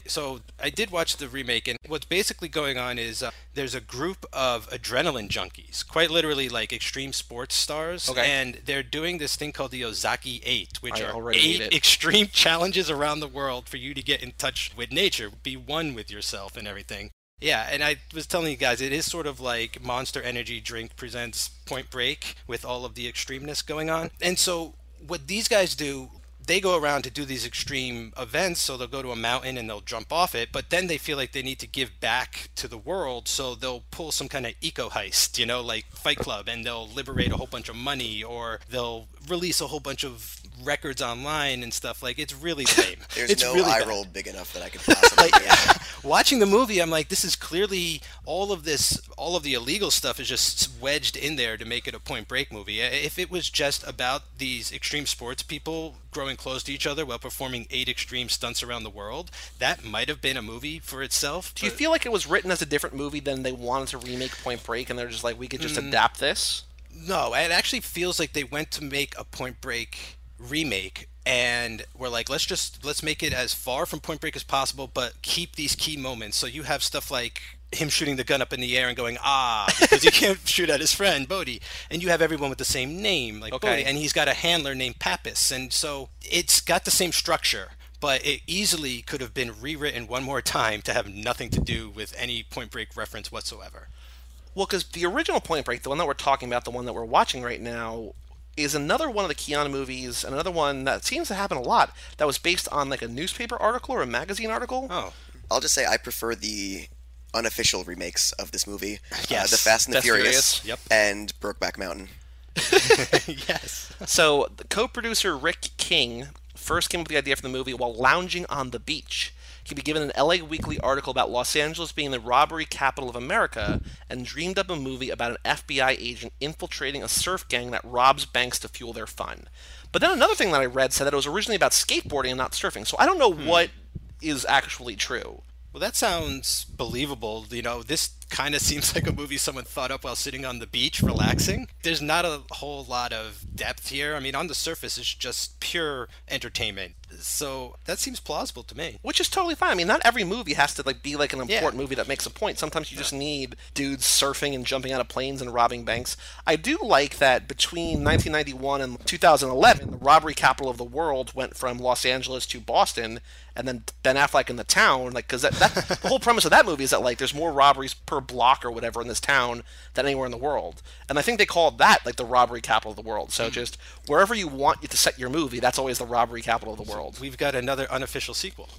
So I did watch the remake, and what's basically going on is there's a group of adrenaline junkies, quite literally like extreme sports stars, and they're doing this thing called the Ozaki 8, which are 8 extreme challenges around the world for you to get in touch with nature, be one with yourself and everything. Yeah, and I was telling you guys, it is sort of like Monster Energy Drink presents Point Break with all of the extremeness going on. And so what these guys do, they go around to do these extreme events, so they'll go to a mountain and they'll jump off it, but then they feel like they need to give back to the world, so they'll pull some kind of eco-heist, like Fight Club, and they'll liberate a whole bunch of money, or they'll release a whole bunch of records online and stuff. Like, it's really lame. There's no really eye roll big enough that I could possibly Watching the movie, I'm like, this is clearly all of the illegal stuff is just wedged in there to make it a Point Break movie. If it was just about these extreme sports people growing close to each other while performing 8 extreme stunts around the world, that might have been a movie for itself. Do you feel like it was written as a different movie than they wanted to remake Point Break, and they're just like, we could just adapt this? No, it actually feels like they went to make a Point Break remake and we're like, let's make it as far from Point Break as possible, but keep these key moments. So you have stuff like him shooting the gun up in the air and going, because he can't shoot at his friend, Bodhi. And you have everyone with the same name, like Bodhi, and he's got a handler named Pappas. And so it's got the same structure, but it easily could have been rewritten one more time to have nothing to do with any Point Break reference whatsoever. Well, because the original Point Break, the one that we're talking about, the one that we're watching right now, is another one of the Keanu movies, and another one that seems to happen a lot, that was based on like a newspaper article or a magazine article. Oh. I'll just say I prefer the unofficial remakes of this movie. Yes. The Fast and the Furious. Yep. And Brokeback Mountain. Yes. So, the co-producer Rick King first came up with the idea for the movie while lounging on the beach. He'd be given an LA Weekly article about Los Angeles being the robbery capital of America and dreamed up a movie about an FBI agent infiltrating a surf gang that robs banks to fuel their fun. But then another thing that I read said that it was originally about skateboarding and not surfing, so I don't know what is actually true. Well, that sounds believable. This kind of seems like a movie someone thought up while sitting on the beach relaxing. There's not a whole lot of depth here. I mean, on the surface, it's just pure entertainment. So that seems plausible to me. Which is totally fine. I mean, not every movie has to be like an important movie that makes a point. Sometimes you just need dudes surfing and jumping out of planes and robbing banks. I do like that between 1991 and 2011, the robbery capital of the world went from Los Angeles to Boston, and then Ben Affleck in the town, because that the whole premise of that movie is that there's more robberies per block or whatever in this town than anywhere in the world. And I think they called that the robbery capital of the world. So just wherever you want to set your movie, that's always the robbery capital of the world. We've got another unofficial sequel.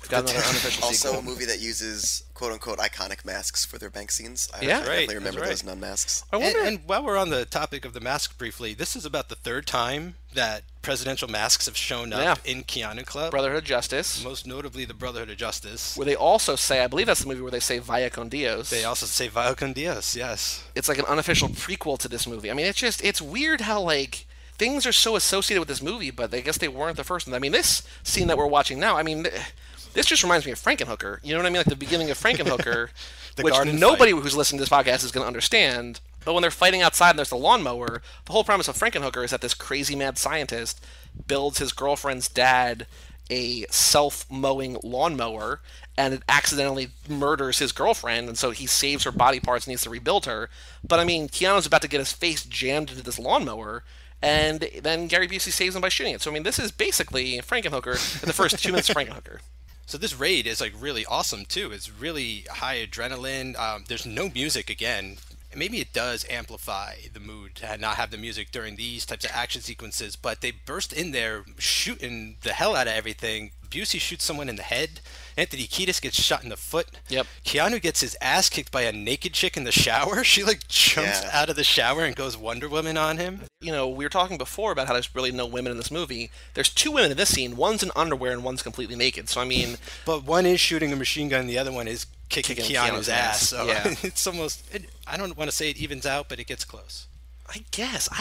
Also a movie that uses quote-unquote iconic masks for their bank scenes. I definitely remember those nun masks. And while we're on the topic of the mask briefly, this is about the third time that presidential masks have shown up in Keanu Club. Brotherhood of Justice. Most notably the Brotherhood of Justice. Where they also say, I believe that's the movie where they say Vaya con Dios. They also say Vaya con Dios, yes. It's like an unofficial prequel to this movie. I mean, it's weird how things are so associated with this movie, but I guess they weren't the first one. I mean, this scene that we're watching now, I mean, this just reminds me of Frankenhooker. You know what I mean? Like the beginning of Frankenhooker, which nobody who's listening to this podcast is going to understand. But when they're fighting outside and there's the lawnmower, the whole premise of Frankenhooker is that this crazy mad scientist builds his girlfriend's dad a self-mowing lawnmower, and it accidentally murders his girlfriend, and so he saves her body parts and needs to rebuild her. But I mean, Keanu's about to get his face jammed into this lawnmower, and then Gary Busey saves him by shooting it. So I mean, this is basically Frankenhooker in the first 2 minutes of Frankenhooker. So this raid is really awesome too. It's really high adrenaline. There's no music again. Maybe it does amplify the mood to not have the music during these types of action sequences, but they burst in there shooting the hell out of everything. Busey shoots someone in the head. Anthony Kiedis gets shot in the foot. Yep. Keanu gets his ass kicked by a naked chick in the shower. She jumps out of the shower and goes Wonder Woman on him. We were talking before about how there's really no women in this movie. There's 2 women in this scene. One's in underwear and one's completely naked. So I mean, but one is shooting a machine gun and the other one is kicking Keanu's ass. So it's almost, I don't want to say it evens out, but it gets close. I guess.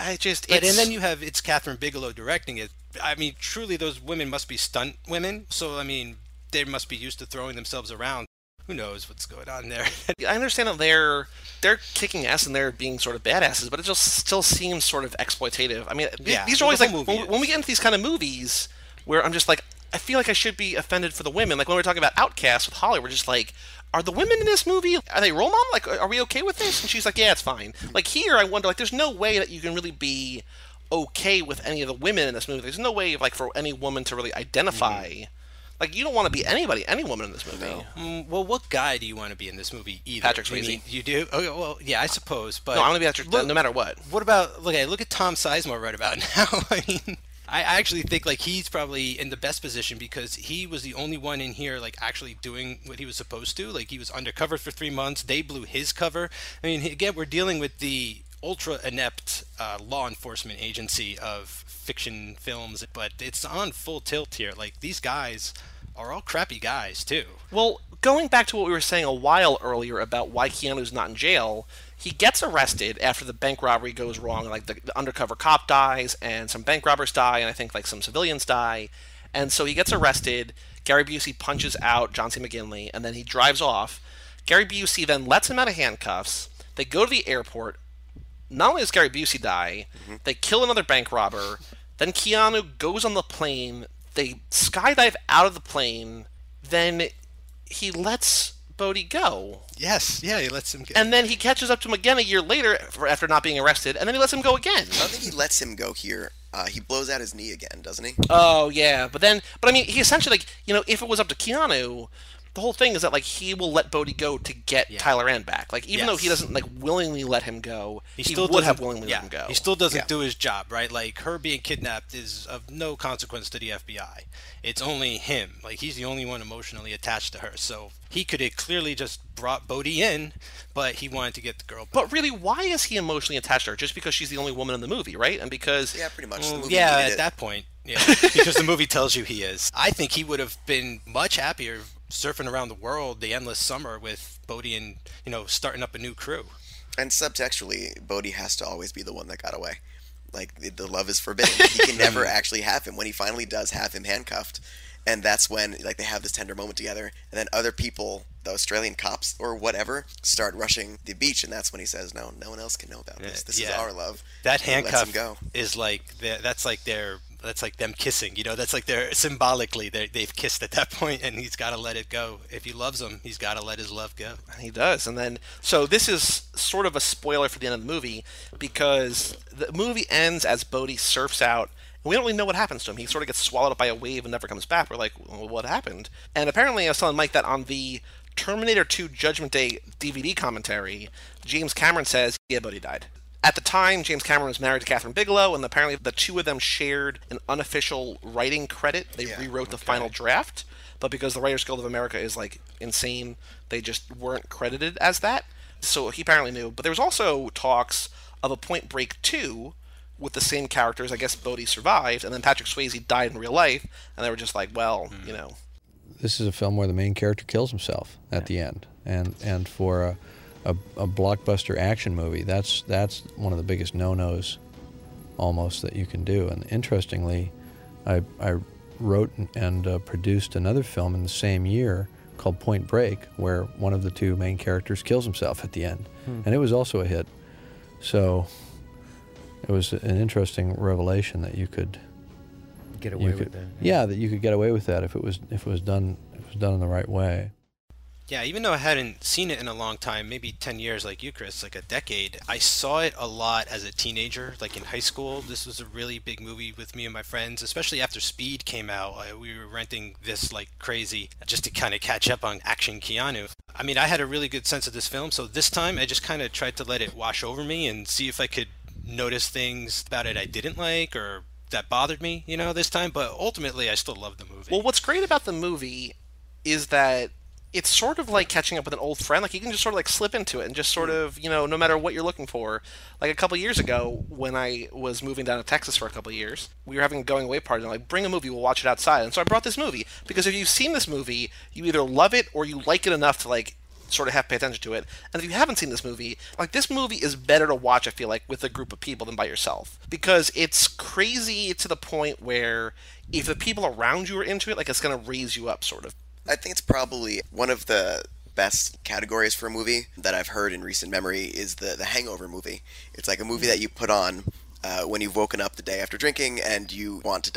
And then you have, it's Catherine Bigelow directing it. I mean, truly those women must be stunt women. So, I mean, they must be used to throwing themselves around. Who knows what's going on there? I understand that they're kicking ass and they're being sort of badasses, but it just still seems sort of exploitative. I mean, these are always when we get into these kind of movies where I'm just like, I feel like I should be offended for the women. Like when we're talking about Outcast with Holly, we're just like, are the women in this movie, are they role model? Like, are we okay with this? And she's like, yeah, it's fine. Like here, I wonder, like, there's no way that you can really be okay with any of the women in this movie. There's no way, like, for any woman to really identify. Like, you don't want to be any woman in this movie. Well, what guy do you want to be in this movie either? Patrick Swayze. You do? Okay, well, yeah, I suppose. But no, I'm going to be Patrick, no matter what. What about, look at Tom Sizemore right about now. I mean, I actually think, like, he's probably in the best position because he was the only one in here, like, actually doing what he was supposed to. Like, he was undercover for 3 months. They blew his cover. I mean, again, we're dealing with the ultra inept law enforcement agency of fiction films, but it's on full tilt here. Like, these guys are all crappy guys too. Well, going back to what we were saying a while earlier about why Keanu's not in jail, he gets arrested after the bank robbery goes wrong. Like the undercover cop dies, and some bank robbers die, and I think like some civilians die, and so he gets arrested. Gary Busey punches out John C. McGinley, and then he drives off. Gary Busey then lets him out of handcuffs. They go to the airport. Not only does Gary Busey die, they kill another bank robber. Then Keanu goes on the plane. They skydive out of the plane. Then he lets Bodhi go. Yes, yeah, he lets him go. And then he catches up to him again a year later after not being arrested, and then he lets him go again. I don't think he lets him go here. He blows out his knee again, doesn't he? Oh, yeah. But I mean, he essentially, like, you know, if it was up to Keanu, the whole thing is that, like, he will let Bodhi go to get Tyler Ann back. Like, even though he doesn't, like, willingly let him go, he would have willingly let him go. He still doesn't do his job, right? Like, her being kidnapped is of no consequence to the FBI. It's only him. Like, he's the only one emotionally attached to her. So he could have clearly just brought Bodhi in, but he wanted to get the girl back. But really, why is he emotionally attached to her? Just because she's the only woman in the movie, right? And because... Yeah, pretty much. At that point. Yeah, because the movie tells you he is. I think he would have been much happier surfing around the world the endless summer with Bodhi and, you know, starting up a new crew. And subtextually, Bodhi has to always be the one that got away. Like, the love is forbidden. He can never actually have him. When he finally does have him handcuffed, and that's when, like, they have this tender moment together, and then other people, the Australian cops or whatever, start rushing the beach, and that's when he says, no one else can know about this. This is our love. That handcuff is like, that's like them kissing, you know, that's like they're symbolically they've kissed at that point, and he's got to let it go. If he loves him, he's got to let his love go. And he does. And then, so this is sort of a spoiler for the end of the movie, because the movie ends as Bodhi surfs out, and we don't really know what happens to him. He sort of gets swallowed up by a wave and never comes back. We're like, well, what happened? And apparently, I was telling Mike that on the Terminator 2 Judgment Day DVD commentary, James Cameron says, yeah, Bodhi died. At the time, James Cameron was married to Catherine Bigelow, and apparently the two of them shared an unofficial writing credit. They rewrote the final draft, but because the Writers Guild of America is, like, insane, they just weren't credited as that. So he apparently knew. But there was also talks of a Point Break 2 with the same characters. I guess Bodhi survived, and then Patrick Swayze died in real life, and they were just like, well, you know. This is a film where the main character kills himself at the end, and for a blockbuster action movie, that's one of the biggest no-nos almost that you can do. And interestingly, I wrote and produced another film in the same year called Point Break, where one of the two main characters kills himself at the end, and it was also a hit. So it was an interesting revelation that you could get away with that. Yeah, that you could get away with that if it was done in the right way. Yeah, even though I hadn't seen it in a long time, maybe 10 years like you, Chris, like a decade, I saw it a lot as a teenager, like in high school. This was a really big movie with me and my friends, especially after Speed came out. We were renting this like crazy just to kind of catch up on action Keanu. I mean, I had a really good sense of this film, so this time I just kind of tried to let it wash over me and see if I could notice things about it I didn't like or that bothered me, you know, this time. But ultimately, I still love the movie. Well, what's great about the movie is that it's sort of like catching up with an old friend. Like, you can just sort of like slip into it and just sort of, you know, no matter what you're looking for. Like a couple years ago, when I was moving down to Texas for a couple of years, we were having a going away party, and I'm like, bring a movie, we'll watch it outside. And so I brought this movie, because if you've seen this movie, you either love it or you like it enough to like sort of have to pay attention to it. And if you haven't seen this movie, like, this movie is better to watch, I feel like, with a group of people than by yourself, because it's crazy to the point where if the people around you are into it, like, it's going to raise you up, sort of. I think it's probably one of the best categories for a movie that I've heard in recent memory is the hangover movie. It's like a movie that you put on when you've woken up the day after drinking and you want to die.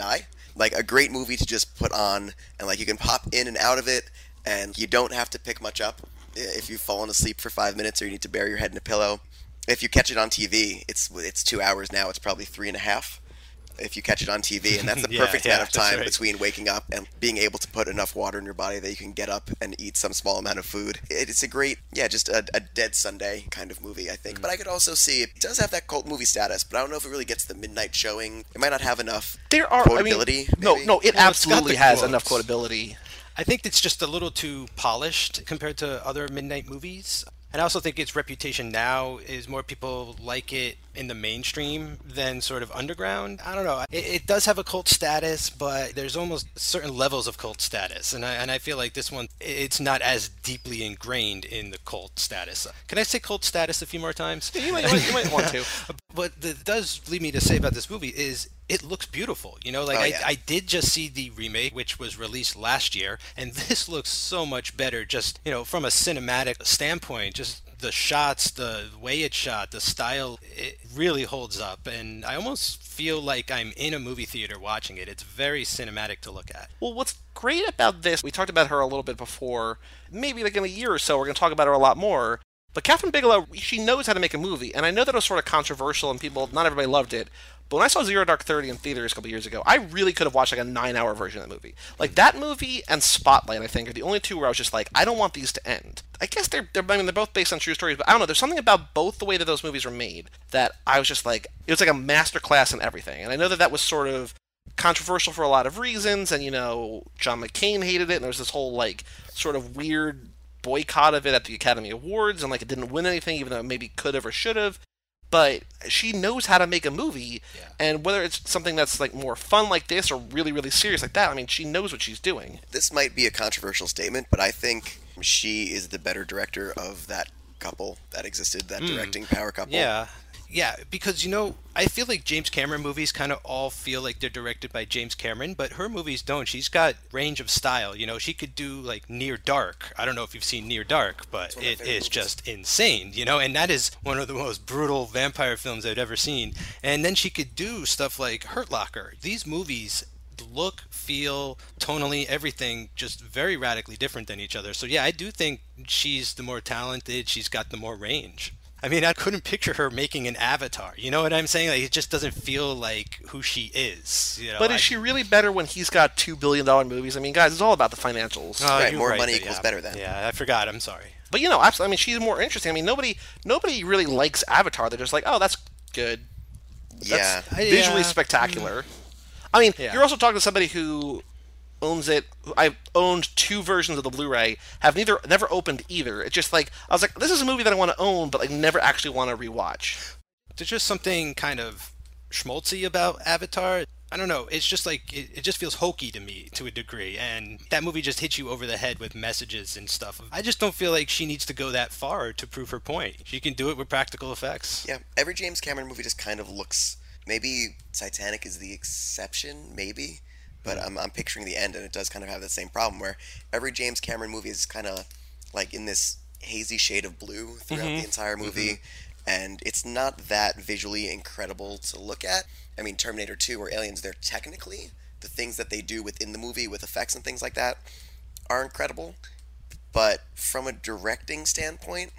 like a great movie to just put on, and like you can pop in and out of it, and you don't have to pick much up if you've fallen asleep for 5 minutes or you need to bury your head in a pillow. If you catch it on TV, it's 2 hours now. It's probably 3.5 if you catch it on TV, and that's the perfect amount of time between waking up and being able to put enough water in your body that you can get up and eat some small amount of food. It's a great, just a dead Sunday kind of movie, I think. But I could also see it does have that cult movie status, but I don't know if it really gets the midnight showing. It might not have enough quotability. It absolutely has enough quotability. I think it's just a little too polished compared to other midnight movies. And I also think its reputation now is more people like it in the mainstream than sort of underground. I don't know. It does have a cult status, but there's almost certain levels of cult status. And I feel like this one, it's not as deeply ingrained in the cult status. Can I say cult status a few more times? Yeah, you might want to. What that does lead me to say about this movie is it looks beautiful. I did just see the remake, which was released last year, and this looks so much better just, from a cinematic standpoint. Just the shots, the way it's shot, the style, it really holds up. And I almost feel like I'm in a movie theater watching it. It's very cinematic to look at. Well, what's great about this, we talked about her a little bit before, maybe like in a year or so, we're going to talk about her a lot more. But Kathryn Bigelow, she knows how to make a movie. And I know that it was sort of controversial and not everybody loved it. But when I saw Zero Dark 30 in theaters a couple years ago, I really could have watched like a 9-hour version of that movie. Like that movie and Spotlight, I think, are the only two where I was just like, I don't want these to end. I guess they're both based on true stories, but I don't know. There's something about both the way that those movies were made that I was just like, it was like a masterclass in everything. And I know that was sort of controversial for a lot of reasons. And John McCain hated it, and there was this whole like sort of weird boycott of it at the Academy Awards, and like it didn't win anything, even though it maybe could have or should have. But she knows how to make a movie, and whether it's something that's like more fun like this or really, really serious like that, I mean, she knows what she's doing. This might be a controversial statement, but I think she is the better director of that couple that existed, that directing power couple. Yeah, because, I feel like James Cameron movies kind of all feel like they're directed by James Cameron, but her movies don't. She's got range of style. She could do, like, Near Dark. I don't know if you've seen Near Dark, but it is just insane, and that is one of the most brutal vampire films I've ever seen. And then she could do stuff like Hurt Locker. These movies look, feel, tonally, everything just very radically different than each other. So, yeah, I do think she's the more talented. She's got the more range. I mean, I couldn't picture her making an Avatar. You know what I'm saying? Like, it just doesn't feel like who she is. But is she really better when he's got $2 billion movies? I mean, guys, it's all about the financials. Right, more money equals better then. Yeah, I forgot. I'm sorry. But, absolutely. I mean, she's more interesting. I mean, nobody really likes Avatar. They're just like, oh, that's good. That's visually spectacular. I mean, you're also talking to somebody who owns it. I've owned 2 versions of the Blu-ray, have never opened either. It's just like, I was like, this is a movie that I want to own, but like never actually want to rewatch. There's just something kind of schmaltzy about Avatar. I don't know. It's just like, it just feels hokey to me to a degree. And that movie just hits you over the head with messages and stuff. I just don't feel like she needs to go that far to prove her point. She can do it with practical effects. Yeah, every James Cameron movie just kind of looks, maybe Titanic is the exception, maybe. But I'm picturing the end, and it does kind of have that same problem where every James Cameron movie is kind of like in this hazy shade of blue throughout the entire movie, and it's not that visually incredible to look at. I mean, Terminator 2 or Aliens, they're technically, the things that they do within the movie with effects and things like that are incredible, but from a directing standpoint,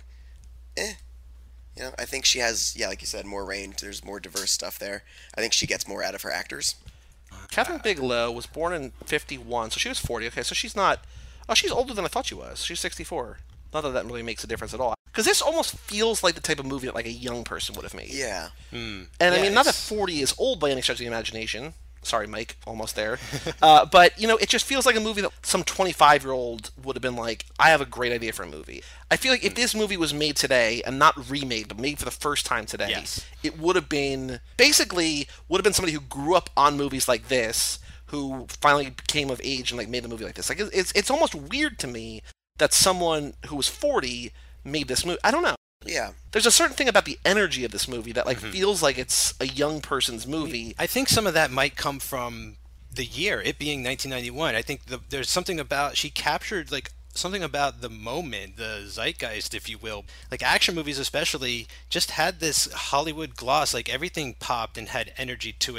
I think she has, like you said, more range. There's more diverse stuff there. I think she gets more out of her actors. Kathryn Bigelow was born in 1951, so she was 40. Okay, so she's not... Oh, she's older than I thought she was. She's 64. Not that that really makes a difference at all. Because this almost feels like the type of movie that like a young person would have made. Yeah. And I mean, not that 40 is old by any stretch of the imagination. Sorry, Mike, almost there. But, it just feels like a movie that some 25-year-old would have been like, I have a great idea for a movie. I feel like if this movie was made today, and not remade, but made for the first time today, it would have been, basically, somebody who grew up on movies like this, who finally came of age and like made a movie like this. Like, it's almost weird to me that someone who was 40 made this movie. I don't know. Yeah. There's a certain thing about the energy of this movie that like feels like it's a young person's movie. I think some of that might come from the year, it being 1991. I think there's something about, she captured like something about the moment, the zeitgeist, if you will. Like action movies especially just had this Hollywood gloss, like everything popped and had energy to it.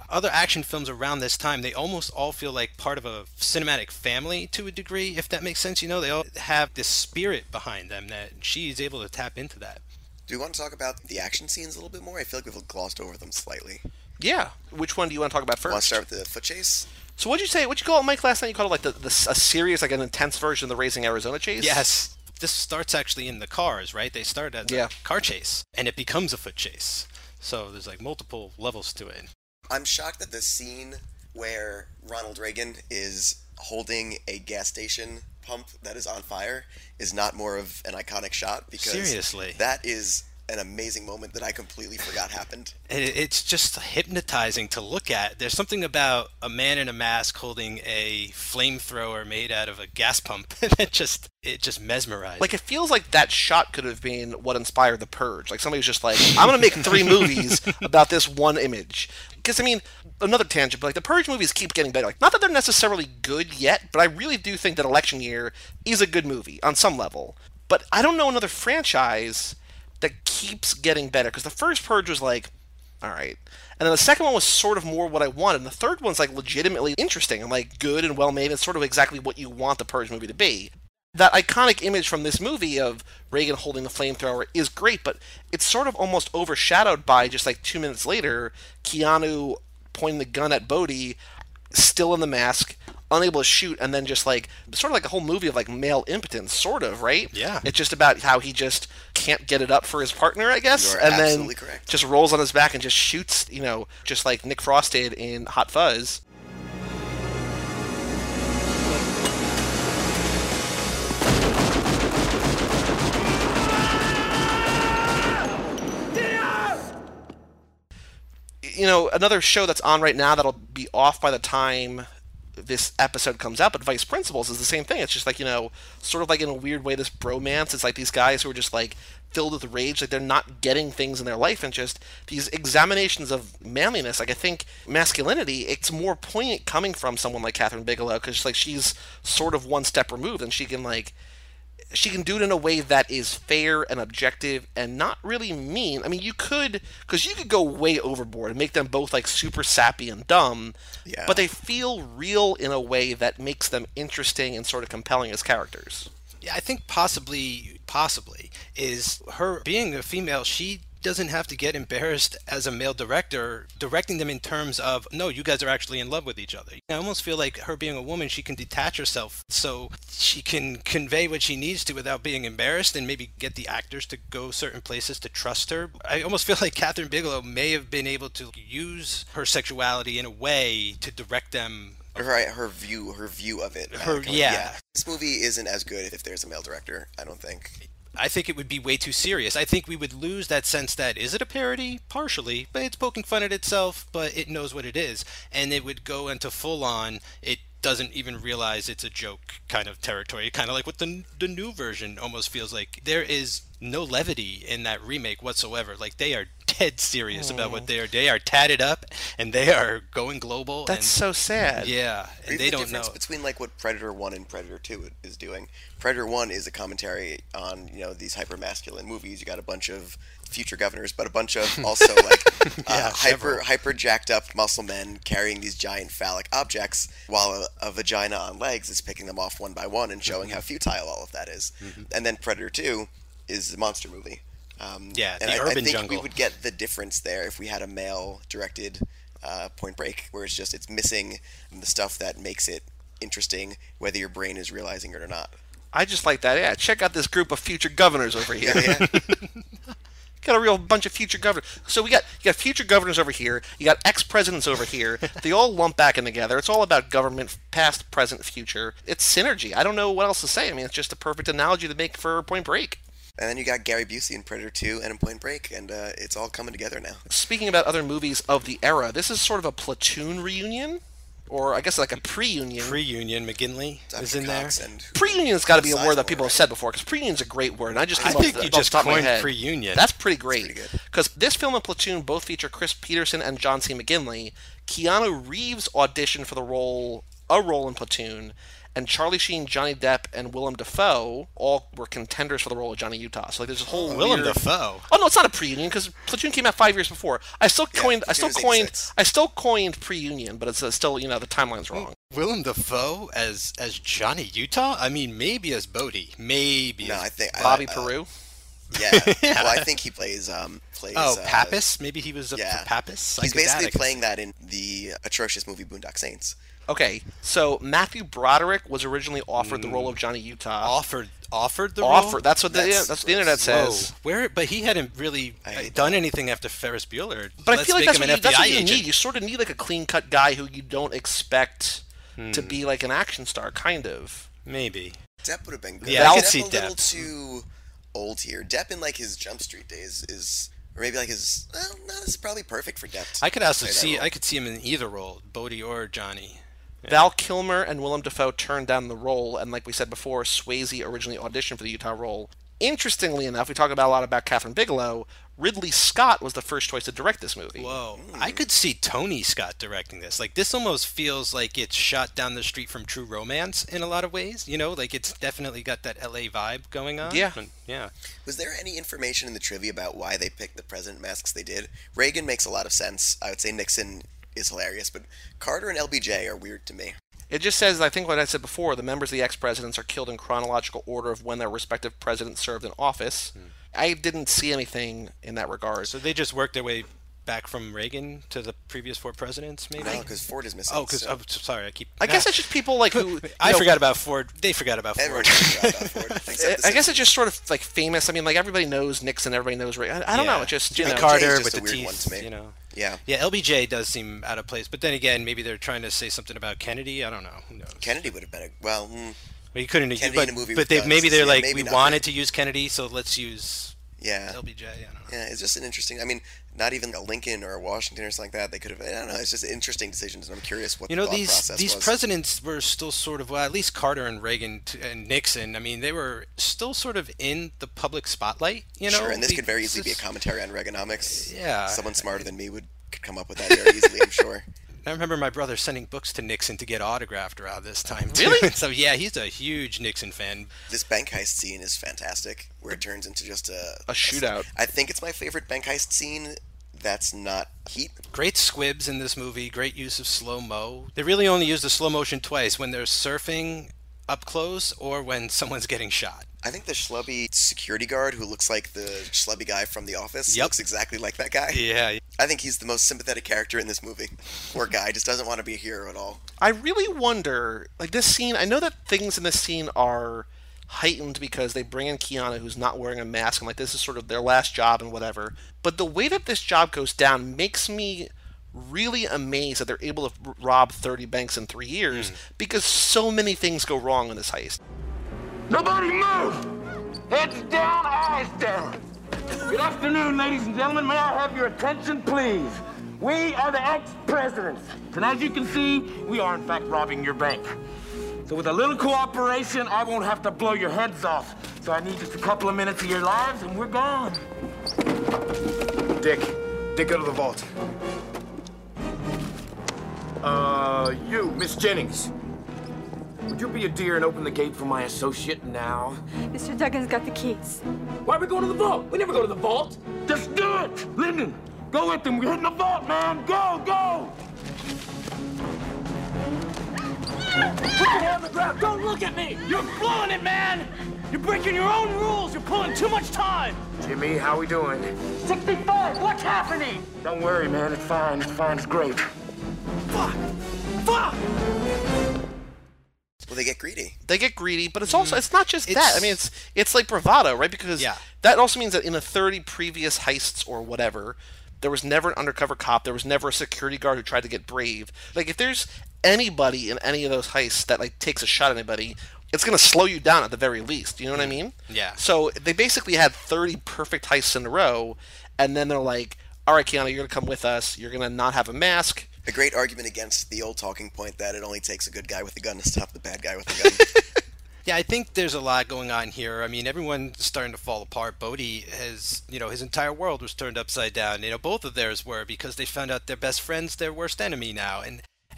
other action films around this time, they almost all feel like part of a cinematic family to a degree, if that makes sense. You know, they all have this spirit behind them that she's able to tap into that. Do we want to talk about the action scenes a little bit more? I feel like we've glossed over them slightly. Yeah. Which one do you want to talk about first? Want to start with the foot chase? So what'd you say? What'd you call it, Mike, last night? You called it like a serious, like an intense version of the Raising Arizona chase? Yes. This starts actually in the cars, right? They start at the car chase, and it becomes a foot chase. So there's like multiple levels to it. I'm shocked that the scene where Ronald Reagan is holding a gas station pump that is on fire is not more of an iconic shot, because seriously, that is an amazing moment that I completely forgot happened. It's just hypnotizing to look at. There's something about a man in a mask holding a flamethrower made out of a gas pump that just mesmerized. Like, it feels like that shot could have been what inspired The Purge. Like, somebody was just like, I'm going to make 3 movies about this one image. Because, I mean, another tangent, but like, the Purge movies keep getting better. Like, not that they're necessarily good yet, but I really do think that Election Year is a good movie on some level. But I don't know another franchise that keeps getting better, because the first Purge was like, all right, and then the second one was sort of more what I wanted, and the third one's like legitimately interesting and like good and well made. It's sort of exactly what you want the Purge movie to be. That iconic image from this movie of Reagan holding the flamethrower is great, but it's sort of almost overshadowed by just like 2 minutes later, Keanu pointing the gun at Bodhi, still in the mask, unable to shoot, and then just like sort of like a whole movie of like male impotence, sort of, right? Yeah. It's just about how he just can't get it up for his partner, I guess, You're and absolutely then correct. Just rolls on his back and just shoots, you know, just like Nick Frost did in Hot Fuzz. You know, another show that's on right now that'll be off by the time this episode comes out, but Vice Principals is the same thing. It's just like, you know, sort of like in a weird way, this bromance. It's like these guys who are just like filled with rage, like they're not getting things in their life, and just these examinations of manliness. Like, I think masculinity, it's more poignant coming from someone like Kathryn Bigelow, because like she's sort of one step removed, and she can do it in a way that is fair and objective and not really mean. I mean, you could go way overboard and make them both like super sappy and dumb, but they feel real in a way that makes them interesting and sort of compelling as characters. Yeah, I think possibly is her being a female, she doesn't have to get embarrassed as a male director directing them in terms of, no, you guys are actually in love with each other. I almost feel like her being a woman, she can detach herself so she can convey what she needs to without being embarrassed, and maybe get the actors to go certain places to trust her. I almost feel like Kathryn Bigelow may have been able to use her sexuality in a way to direct them. Her view of it. This movie isn't as good if there's a male director, I don't think. I think it would be way too serious. I think we would lose that sense that, is it a parody? Partially, but it's poking fun at itself, but it knows what it is. And it would go into full-on, it doesn't even realize it's a joke kind of territory, kind of like what the new version almost feels like. There is no levity in that remake whatsoever. Like, they are dead serious about what they are. They are tatted up, and they are going global. That's so sad. Yeah, and they don't know. The difference between like what Predator 1 and Predator 2 is doing. Predator 1 is a commentary on, you know, these hyper-masculine movies. You got a bunch of future governors, but a bunch of also like hyper jacked up muscle men carrying these giant phallic objects, while a vagina on legs is picking them off one by one and showing how futile all of that is. And then Predator 2 is the monster movie. And I think jungle. we would get the difference there if we had a male-directed Point Break, where it's missing the stuff that makes it interesting, whether your brain is realizing it or not. I just like that. Yeah, check out this group of future governors over here. Yeah. Got a real bunch of future governors. So you got future governors over here. You got ex-presidents over here. They all lump back in together. It's all about government, past, present, future. It's synergy. I don't know what else to say. I mean, it's just a perfect analogy to make for Point Break. And then you got Gary Busey in Predator 2 and in Point Break, and it's all coming together now. Speaking about other movies of the era, this is sort of a Platoon reunion, or I guess like a pre-union. Pre-union, McGinley is in there. Pre-union's got to be a word that people have said before, because pre-union's a great word, and I think you just coined pre-union. That's pretty great. Because this film and Platoon both feature Chris Peterson and John C. McGinley. Keanu Reeves auditioned for the role a role in Platoon, and Charlie Sheen, Johnny Depp, and Willem Dafoe all were contenders for the role of Johnny Utah. So like, there's this whole Willem weird... Dafoe. Oh no, it's not a pre-union because Platoon came out 5 years before. I still coined pre-union, but it's still the timeline's wrong. Willem Dafoe as Johnny Utah? I mean, maybe as Bodhi, maybe. No, as I think Bobby Peru. Yeah. Well, I think he plays. Pappas. Maybe he was Pappas. He's basically playing that in the atrocious movie Boondock Saints. Okay, so Matthew Broderick was originally offered the role of Johnny Utah. Offered the role? That's what the internet says. But he hadn't really done anything after Ferris Bueller. But I feel like that's what you need. You sort of need like a clean-cut guy who you don't expect to be like an action star, kind of. Maybe. Depp would have been good. Yeah, I could Depp see a little Depp. too old here. Depp in like his Jump Street days is, or maybe like his. Well, no, this is probably perfect for Depp. I could also see him in either role, Bodhi or Johnny. Yeah. Val Kilmer and Willem Dafoe turned down the role, and like we said before, Swayze originally auditioned for the Utah role. Interestingly enough, we talk a lot about Catherine Bigelow. Ridley Scott was the first choice to direct this movie. Whoa. I could see Tony Scott directing this. Like, this almost feels like it's shot down the street from True Romance in a lot of ways. Like it's definitely got that LA vibe going on. Yeah. Yeah. Was there any information in the trivia about why they picked the president masks they did? Reagan makes a lot of sense. I would say Nixon is hilarious, but Carter and LBJ are weird to me. It just says, I think what I said before, the members of the ex-presidents are killed in chronological order of when their respective presidents served in office. I didn't see anything in that regard. So they just worked their way back from Reagan to the previous 4 presidents, maybe? No, because Ford is missing. Oh, because I'm sorry, I guess it's just people like who. I forgot about Ford. They forgot about Ford. Everyone forgot about Ford. I guess it's just sort of like famous. I mean, like everybody knows Nixon, everybody knows Reagan. I don't know. It's just Carter just with a the weird teeth. One to me. Yeah. Yeah, LBJ does seem out of place, but then again, maybe they're trying to say something about Kennedy. I don't know. Who knows? Kennedy would have been Well, you couldn't. Kennedy in a movie. But with maybe they're like, maybe we wanted to use Kennedy, so let's use LBJ. I don't know. Yeah, it's just an interesting. I mean, not even a Lincoln or a Washington or something like that. They could have. I don't know. It's just interesting decisions, and I'm curious what the thought process was. These presidents were still sort of, well, at least Carter and Reagan and Nixon. I mean, they were still sort of in the public spotlight. Sure, and this could very easily be a commentary on Reaganomics. Yeah, someone smarter than me could come up with that very easily. I'm sure. I remember my brother sending books to Nixon to get autographed around this time. Really? So yeah, he's a huge Nixon fan. This bank heist scene is fantastic, where it turns into just a shootout. I think it's my favorite bank heist scene. That's not Heat. Great squibs in this movie. Great use of slow-mo. They really only use the slow motion twice, when they're surfing up close or when someone's getting shot. I think the schlubby security guard who looks like the schlubby guy from The Office looks exactly like that guy. Yeah. I think he's the most sympathetic character in this movie. Poor guy, just doesn't want to be a hero at all. I really wonder, like this scene, I know that things in this scene are heightened because they bring in Keanu who's not wearing a mask and like this is sort of their last job and whatever. But the way that this job goes down makes me really amazed that they're able to rob 30 banks in 3 years because so many things go wrong in this heist. Nobody move! Heads down, eyes down. Good afternoon, ladies and gentlemen. May I have your attention, please? We are the ex-presidents. And as you can see, we are in fact robbing your bank. So with a little cooperation, I won't have to blow your heads off. So I need just a couple of minutes of your lives and we're gone. Dick, go to the vault. You, Miss Jennings. Would you be a dear and open the gate for my associate now? Mr. Duggan's got the keys. Why are we going to the vault? We never go to the vault. Just do it! Lyndon, go with them. We're hitting the vault, man. Go, go! Put your hand on the ground. Don't look at me. You're blowing it, man. You're breaking your own rules. You're pulling too much time. Jimmy, how we doing? 65. What's happening? Don't worry, man. It's fine. It's fine. It's great. Fuck! Fuck! Well, they get greedy. They get greedy, but it's also it's not just that. I mean, it's like bravado, right? Because that also means that in the 30 previous heists or whatever, there was never an undercover cop. There was never a security guard who tried to get brave. Like if there's anybody in any of those heists that like takes a shot at anybody, it's going to slow you down at the very least. You know what I mean? Yeah. So they basically had 30 perfect heists in a row, and then they're like, "All right, Keanu, you're going to come with us. You're going to not have a mask." A great argument against the old talking point that it only takes a good guy with a gun to stop the bad guy with a gun. Yeah, I think there's a lot going on here. I mean, everyone's starting to fall apart. Bodhi has, his entire world was turned upside down. Both of theirs were because they found out their best friend's their worst enemy now. And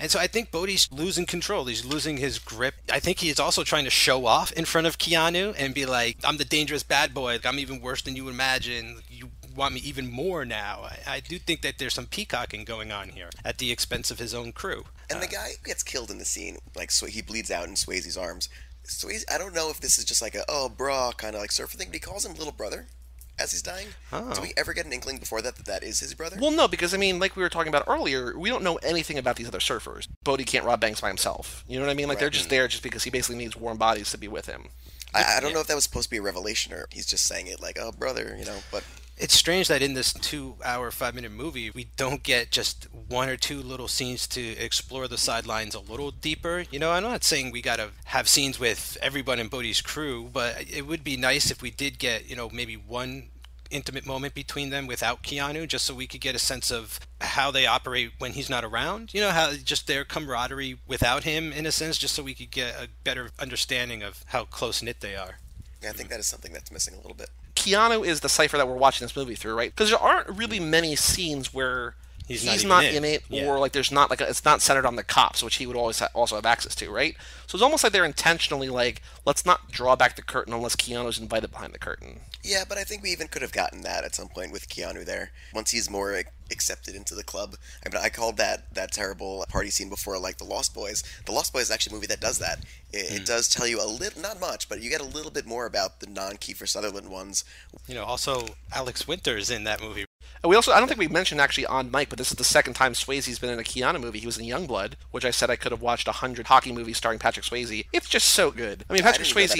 And so I think Bodhi's losing control. He's losing his grip. I think he is also trying to show off in front of Keanu and be like, I'm the dangerous bad boy. I'm even worse than you imagine. You want me even more now. I do think that there's some peacocking going on here at the expense of his own crew. And the guy who gets killed in the scene, like, so he bleeds out in Swayze's arms. Swayze, I don't know if this is just like a, oh, brah, kind of like surfer thing, but he calls him little brother as he's dying. Oh. Do we ever get an inkling before that that is his brother? Well, no, because, I mean, like we were talking about earlier, we don't know anything about these other surfers. Bodhi can't rob banks by himself. You know what I mean? Like, they're just there just because he basically needs warm bodies to be with him. I don't know if that was supposed to be a revelation or he's just saying it like, oh, brother, you know, but... It's strange that in this 2-hour, 5-minute movie, we don't get just one or two little scenes to explore the sidelines a little deeper. You know, I'm not saying we got to have scenes with everyone in Bodhi's crew, but it would be nice if we did get, you know, maybe one intimate moment between them without Keanu, just so we could get a sense of how they operate when he's not around. You know, how just their camaraderie without him, in a sense, just so we could get a better understanding of how close-knit they are. Yeah, I think that is something that's missing a little bit. Keanu is the cipher that we're watching this movie through, right? Because there aren't really many scenes where he's not in it, or like there's not like it's not centered on the cops, which he would always also have access to, right? So it's almost like they're intentionally like, let's not draw back the curtain unless Keanu's invited behind the curtain. Yeah, but I think we even could have gotten that at some point with Keanu there. Once he's more accepted into the club. I mean, I called that terrible party scene before, like The Lost Boys. The Lost Boys is actually a movie that does that. It does tell you a little, not much, but you get a little bit more about the non-Kiefer Sutherland ones. You know, also Alex Winter's in that movie. And we also, I don't think we mentioned actually on mic, but this is the second time Swayze's been in a Keanu movie. He was in Youngblood, which I said I could have watched 100 hockey movies starring Patrick Swayze. It's just so good. I mean, Patrick Swayze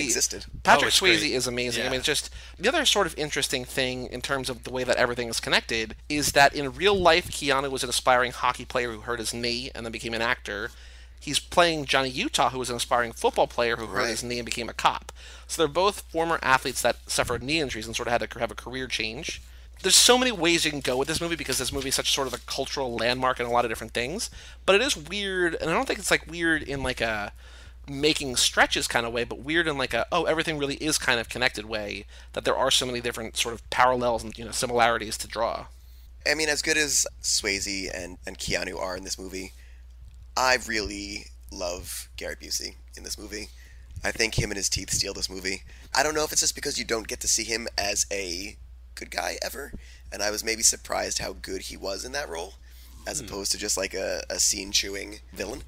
is amazing. Yeah. I mean, it's just the other sort of interesting thing in terms of the way that everything is connected is that in real life, Keanu was an aspiring hockey player who hurt his knee and then became an actor. He's playing Johnny Utah, who was an aspiring football player who hurt his knee and became a cop. So they're both former athletes that suffered knee injuries and sort of had to have a career change. There's so many ways you can go with this movie because this movie is such sort of a cultural landmark in a lot of different things. But it is weird, and I don't think it's like weird in like a making stretches kind of way, but weird in like a, oh, everything really is kind of connected way, that there are so many different sort of parallels and, you know, similarities to draw. I mean, as good as Swayze and Keanu are in this movie, I really love Gary Busey in this movie. I think him and his teeth steal this movie. I don't know if it's just because you don't get to see him as a good guy ever, and I was maybe surprised how good he was in that role, as opposed to just like a scene-chewing villain.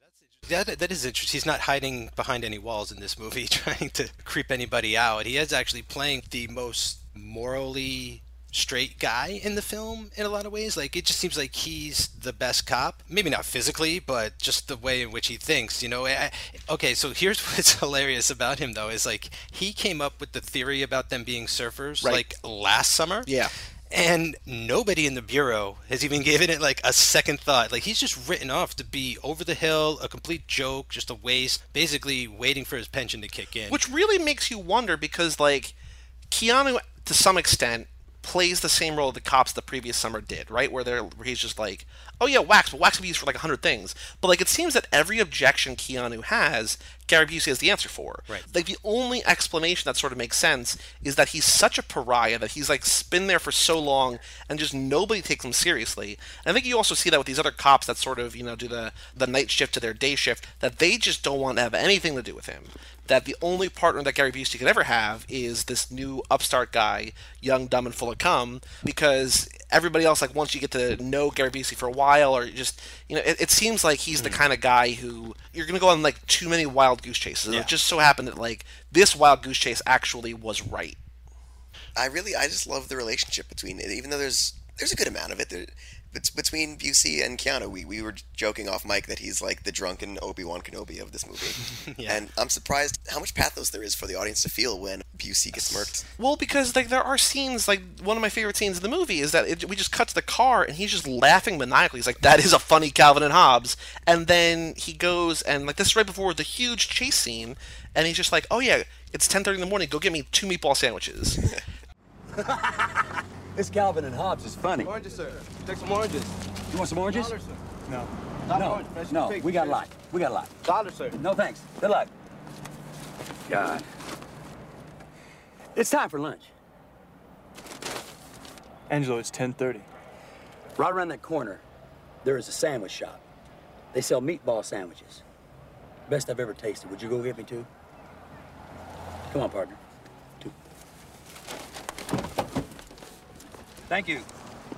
That is interesting. He's not hiding behind any walls in this movie, trying to creep anybody out. He is actually playing the most morally straight guy in the film in a lot of ways. Like, it just seems like he's the best cop. Maybe not physically, but just the way in which he thinks, you know. Okay, so here's what's hilarious about him, though, is like he came up with the theory about them being surfers like last summer. Yeah. And nobody in the Bureau has even given it like a second thought. Like, he's just written off to be over the hill, a complete joke, just a waste, basically waiting for his pension to kick in. Which really makes you wonder because, like, Keanu, to some extent, plays the same role the cops the previous summer did, right? Where he's just like, oh yeah, wax, but wax can be used for like 100 things. But like, it seems that every objection Keanu has, Gary Busey has the answer for. Right. Like, the only explanation that sort of makes sense is that he's such a pariah, that he's like been there for so long and just nobody takes him seriously. And I think you also see that with these other cops that sort of, you know, do the night shift to their day shift, that they just don't want to have anything to do with him. That the only partner that Gary Busey could ever have is this new upstart guy, young, dumb, and full of cum, because everybody else, like, once you get to know Gary Busey for a while, or just, you know, it seems like he's the kind of guy who you're going to go on, like, too many wild goose chases. Yeah. It just so happened that, like, this wild goose chase actually was right. I just love the relationship between it, even though there's a good amount of it. It's between Busey and Keanu. We were joking off mic that he's like the drunken Obi-Wan Kenobi of this movie. Yeah. And I'm surprised how much pathos there is for the audience to feel when Busey gets murked. Well, because like there are scenes, like one of my favorite scenes in the movie is that we just cut to the car and he's just laughing maniacally. He's like, that is a funny Calvin and Hobbes. And then he goes and like this is right before the huge chase scene and he's just like, oh yeah, it's 10:30 in the morning, go get me 2 meatball sandwiches. This Calvin and Hobbes is funny. Oranges, sir. Take some oranges. You want some oranges? $1, sir. No. Orange, No, we got a lot. We got a lot. $1, sir. No, thanks. Good luck. God. It's time for lunch. Angelo, it's 10:30. Right around that corner, there is a sandwich shop. They sell meatball sandwiches. Best I've ever tasted. Would you go get me two? Come on, partner. Two. Thank you.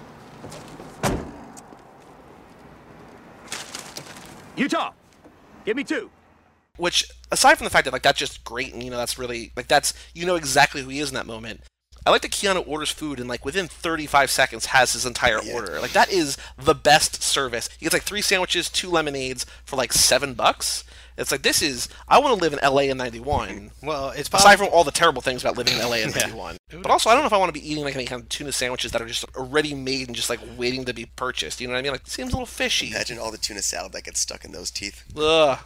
Utah, give me two. Which, aside from the fact that like that's just great, and that's really like that's exactly who he is in that moment. I like that Keanu orders food and like within 35 seconds has his entire order. Like that is the best service. He gets like 3 sandwiches, 2 lemonades for like $7. It's like I want to live in LA in 91. Well, it's aside from all the terrible things about living in LA in 91. But also I don't know if I want to be eating like any kind of tuna sandwiches that are just already made and just like waiting to be purchased. You know what I mean? Like it seems a little fishy. Imagine all the tuna salad that gets stuck in those teeth. Ugh.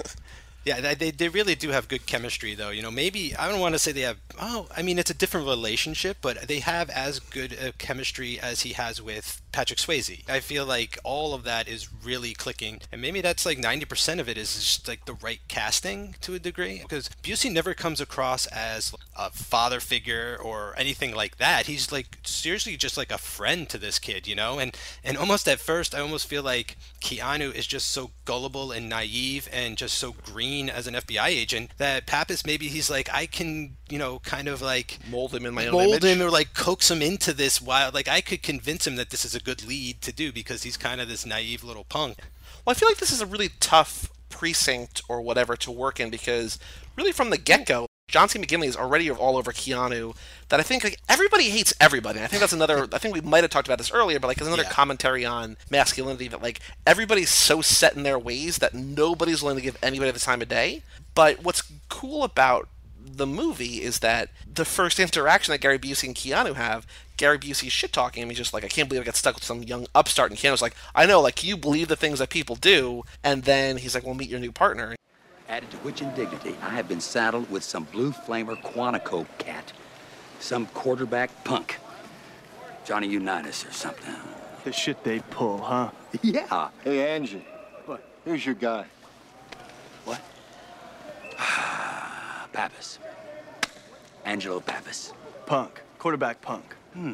Yeah, they really do have good chemistry, though. Maybe, I don't want to say they have, it's a different relationship, but they have as good a chemistry as he has with Patrick Swayze. I feel like all of that is really clicking, and maybe that's like 90% of it is just like the right casting to a degree, because Busey never comes across as a father figure or anything like that. He's like seriously just like a friend to this kid, and almost at first I almost feel like Keanu is just so gullible and naive and just so green as an FBI agent that Pappas, maybe he's like, I can, kind of like mold him in my own image. Him or like coax him into this wild, like I could convince him that this is a good lead to do because he's kind of this naive little punk. Well, I feel like this is a really tough precinct or whatever to work in because really from the get-go, John C. McGinley is already all over Keanu that I think like everybody hates everybody. I think that's another, I think we might have talked about this earlier, but like it's another commentary on masculinity that like everybody's so set in their ways that nobody's willing to give anybody the time of day. But what's cool about the movie is that the first interaction that Gary Busey and Keanu have, Gary Busey's shit-talking him. He's just like, I can't believe I got stuck with some young upstart. And Keanu's like, I know, like, you believe the things that people do. And then he's like, well, meet your new partner. Added to which indignity, I have been saddled with some blue flamer Quantico cat. Some quarterback punk. Johnny Unitas or something. The shit they pull, huh? Yeah. Hey, Angie. What? Here's your guy. What? Pappas. Angelo Pappas. Punk. Quarterback punk.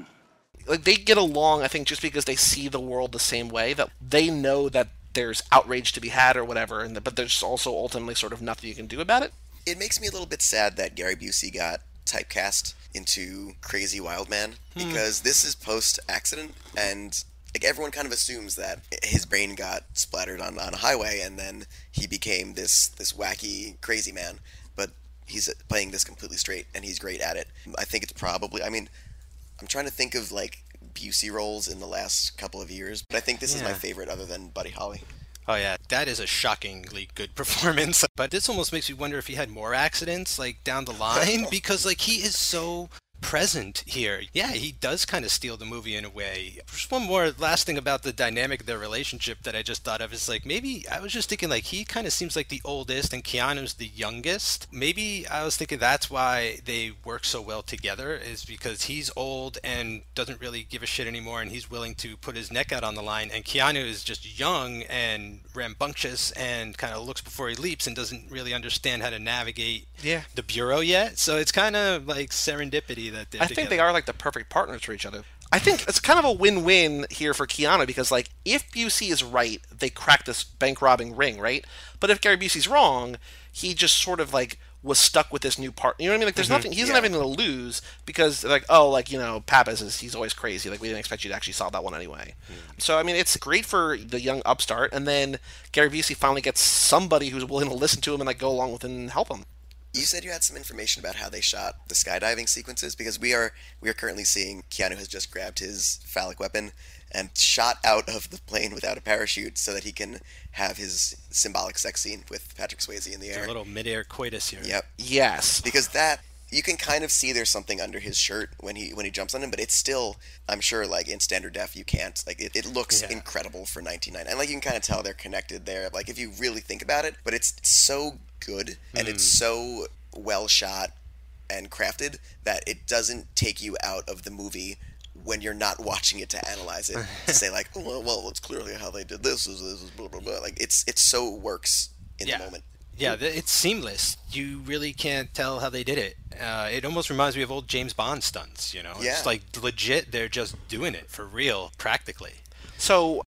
Like, they get along, I think, just because they see the world the same way, that they know that there's outrage to be had or whatever, but there's also ultimately sort of nothing you can do about it. It makes me a little bit sad that Gary Busey got typecast into Crazy Wild Man, because this is post-accident, and like everyone kind of assumes that his brain got splattered on a highway, and then he became this wacky crazy man. But he's playing this completely straight, and he's great at it. I think it's probably, I'm trying to think of like Busey roles in the last couple of years, but I think this is my favorite other than Buddy Holly. Oh yeah, that is a shockingly good performance. But this almost makes me wonder if he had more accidents like down the line because like he is so present here. Yeah, he does kind of steal the movie in a way. Just one more last thing about the dynamic of their relationship that I just thought of is like maybe I was just thinking like he kind of seems like the oldest and Keanu's the youngest. Maybe I was thinking that's why they work so well together is because he's old and doesn't really give a shit anymore and he's willing to put his neck out on the line, and Keanu is just young and rambunctious and kind of looks before he leaps and doesn't really understand how to navigate the bureau yet. So it's kind of like serendipity that they're I think they are like the perfect partners for each other. I think it's kind of a win-win here for Keanu because, like, if Busey is right, they crack this bank-robbing ring, right? But if Gary Busey's wrong, he just sort of, like, was stuck with this new partner. You know what I mean? Like, there's nothing, he doesn't have anything to lose because, like, oh, like, Pappas he's always crazy. Like, we didn't expect you to actually solve that one anyway. So, I mean, it's great for the young upstart, and then Gary Busey finally gets somebody who's willing to listen to him and, like, go along with him and help him. You said you had some information about how they shot the skydiving sequences, because we are currently seeing Keanu has just grabbed his phallic weapon and shot out of the plane without a parachute so that he can have his symbolic sex scene with Patrick Swayze in the air. A little mid-air coitus here. Yep. Yes. Because that, you can kind of see there's something under his shirt when he jumps on him, but it's still, I'm sure, like, in standard def, you can't. Like, it looks incredible for 1990. And, like, you can kind of tell they're connected there, like, if you really think about it. But it's so good, and it's so well shot and crafted that it doesn't take you out of the movie when you're not watching it to analyze it, to say, like, oh, well, it's clearly how they did this is blah, blah, blah. Like, it's so works in the moment. Yeah, it's seamless. You really can't tell how they did it. It almost reminds me of old James Bond stunts, you know? Yeah. It's like legit, they're just doing it for real, practically. So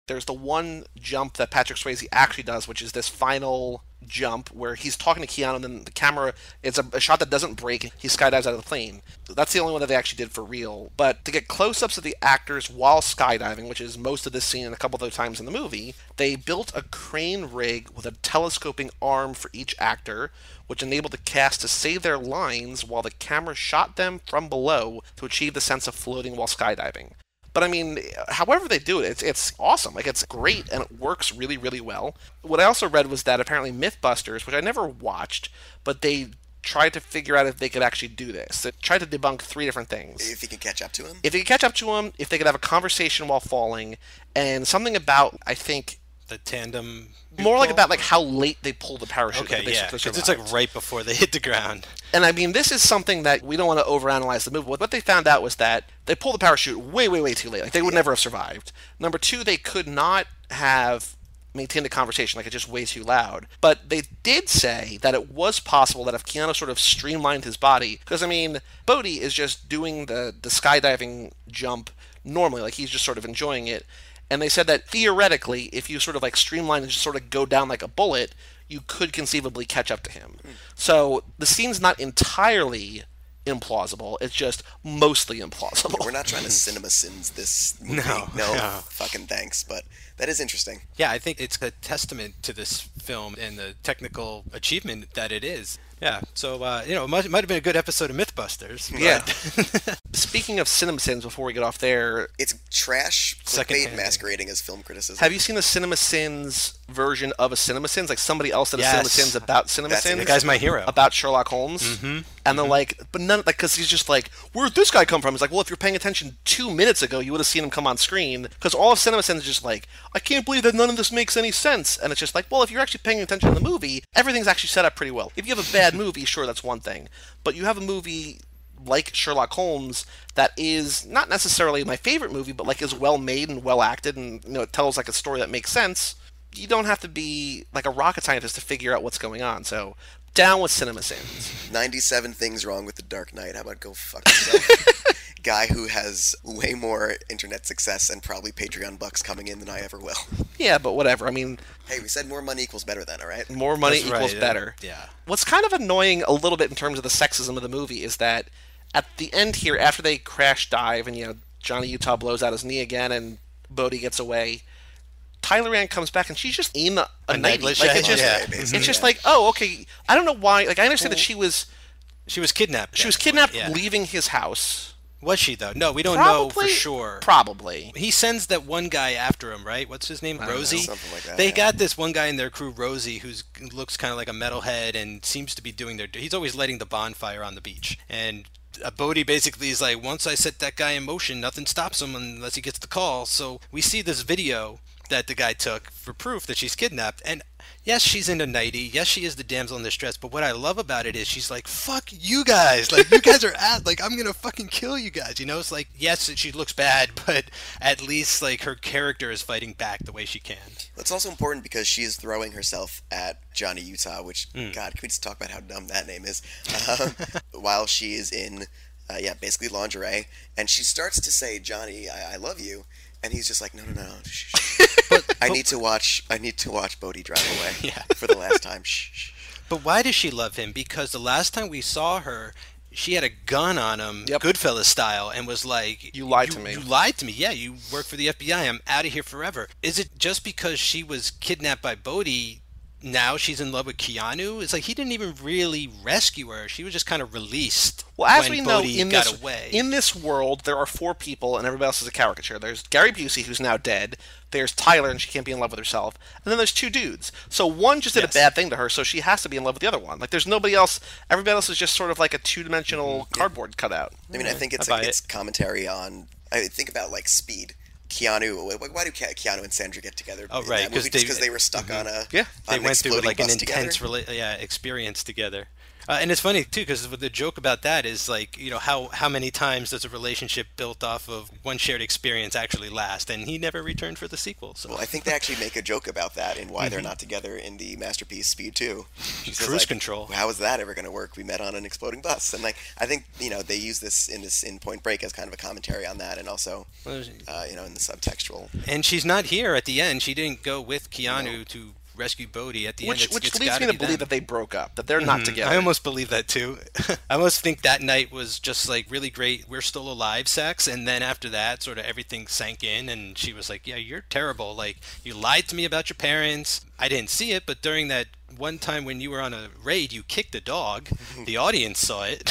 There's the one jump that Patrick Swayze actually does, which is this final jump where he's talking to Keanu, and then the camera, it's a shot that doesn't break. He skydives out of the plane. That's the only one that they actually did for real. But to get close-ups of the actors while skydiving, which is most of this scene and a couple of other times in the movie, they built a crane rig with a telescoping arm for each actor, which enabled the cast to say their lines while the camera shot them from below to achieve the sense of floating while skydiving. But I mean, however they do it, it's awesome. Like, it's great, and it works really, really well. What I also read was that apparently Mythbusters, which I never watched, but they tried to figure out if they could actually do this. They tried to debunk 3 different things. If you can catch up to him? If you could catch up to him, if they could have a conversation while falling, and something about, I think... the tandem... More like about like how late they pull the parachute. Okay, yeah, because it's like right before they hit the ground. And I mean, this is something that we don't want to overanalyze the movie. What they found out was that they pulled the parachute way, way, way too late. Like, they would never have survived. Number 2, they could not have maintained a conversation. Like, it's just way too loud. But they did say that it was possible that if Keanu sort of streamlined his body, because I mean, Bodhi is just doing the skydiving jump normally. Like, he's just sort of enjoying it. And they said that theoretically, if you sort of like streamline and just sort of go down like a bullet, you could conceivably catch up to him. So the scene's not entirely implausible. It's just mostly implausible. We're not trying to cinema sins this movie. No, fucking thanks. But that is interesting. Yeah, I think it's a testament to this film and the technical achievement that it is. Yeah, so, it might have been a good episode of Mythbusters. Yeah. Speaking of CinemaSins, before we get off there... It's trash clickbait masquerading as film criticism. Have you seen the CinemaSins version of a CinemaSins? Like, somebody else did a CinemaSins about CinemaSins? The guy's my hero. About Sherlock Holmes? Mm-hmm. And they're like... But none... Like, because he's just like, where'd this guy come from? He's like, well, if you're paying attention 2 minutes ago, you would have seen him come on screen. Because all of CinemaSins is just like, I can't believe that none of this makes any sense. And it's just like, well, if you're actually paying attention to the movie, everything's actually set up pretty well. If you have a bad movie, sure, that's one thing. But you have a movie like Sherlock Holmes that is not necessarily my favorite movie, but like is well made and well acted, and it tells like a story that makes sense. You don't have to be like a rocket scientist to figure out what's going on. So down with CinemaSins. 97 things wrong with The Dark Knight. How about go fuck yourself? Guy who has way more internet success and probably Patreon bucks coming in than I ever will. Yeah, but whatever. I mean... Hey, we said more money equals better then, all right? More money equals better. Yeah. What's kind of annoying a little bit in terms of the sexism of the movie is that at the end here, after they crash dive and, Johnny Utah blows out his knee again and Bodhi gets away... Tyler Rand comes back and she's just in a nightie. Like, it's just like, oh, okay. I don't know why. Like, I understand that she was kidnapped. She was kidnapped leaving his house. Was she, though? No, we don't know for sure. Probably. He sends that one guy after him, right? What's his name? Rosie? Something like that. They got this one guy in their crew, Rosie, who looks kind of like a metalhead and seems to be doing he's always lighting the bonfire on the beach. And Bodhi basically is like, once I set that guy in motion, nothing stops him unless he gets the call. So we see this video that the guy took for proof that she's kidnapped. And yes, she's in a nightie. Yes, she is the damsel in distress. But what I love about it is she's like, fuck you guys. Like, you guys are I'm going to fucking kill you guys. It's like, yes, she looks bad, but at least, like, her character is fighting back the way she can. It's also important because she is throwing herself at Johnny Utah, which, God, can we just talk about how dumb that name is? While she is in, basically lingerie. And she starts to say, Johnny, I love you. And he's just like, no. I need to watch Bodhi drive away for the last time. Shh. But why does she love him? Because the last time we saw her, she had a gun on him, Goodfellas style, and was like, You lied to me. You lied to me. Yeah, you work for the FBI. I'm out of here forever. Is it just because she was kidnapped by Bodhi, now she's in love with Keanu? It's like he didn't even really rescue her. She was just kind of released. Well, as we know, in this world, there are 4 people, and everybody else is a caricature. There's Gary Busey, who's now dead. There's Tyler, and she can't be in love with herself. And then there's 2 dudes. So one just did a bad thing to her, so she has to be in love with the other one. Like, there's nobody else. Everybody else is just sort of like a 2-dimensional cardboard cutout. I mean, I think it's commentary on... I think about, like, Speed. Keanu, why do Keanu and Sandra get together? Oh, right, because they were stuck on a they went through like an intense experience together. And it's funny too, because the joke about that is like, how many times does a relationship built off of one shared experience actually last? And he never returned for the sequel. So. Well, I think they actually make a joke about that in why they're not together in the masterpiece Speed 2. Cruise Control. How is that ever going to work? We met on an exploding bus, and I think they use this in Point Break as kind of a commentary on that, and also in the subtextual. And she's not here at the end. She didn't go with Keanu to rescue Bodhi at the end. Which leads me to believe that they broke up, that they're not together. I almost believe that too. I almost think that night was just like really great, we're still alive sex, and then after that sort of everything sank in and she was like, yeah, you're terrible, like you lied to me about your parents. I didn't see it, but during that one time when you were on a raid, you kicked a dog. The audience saw it.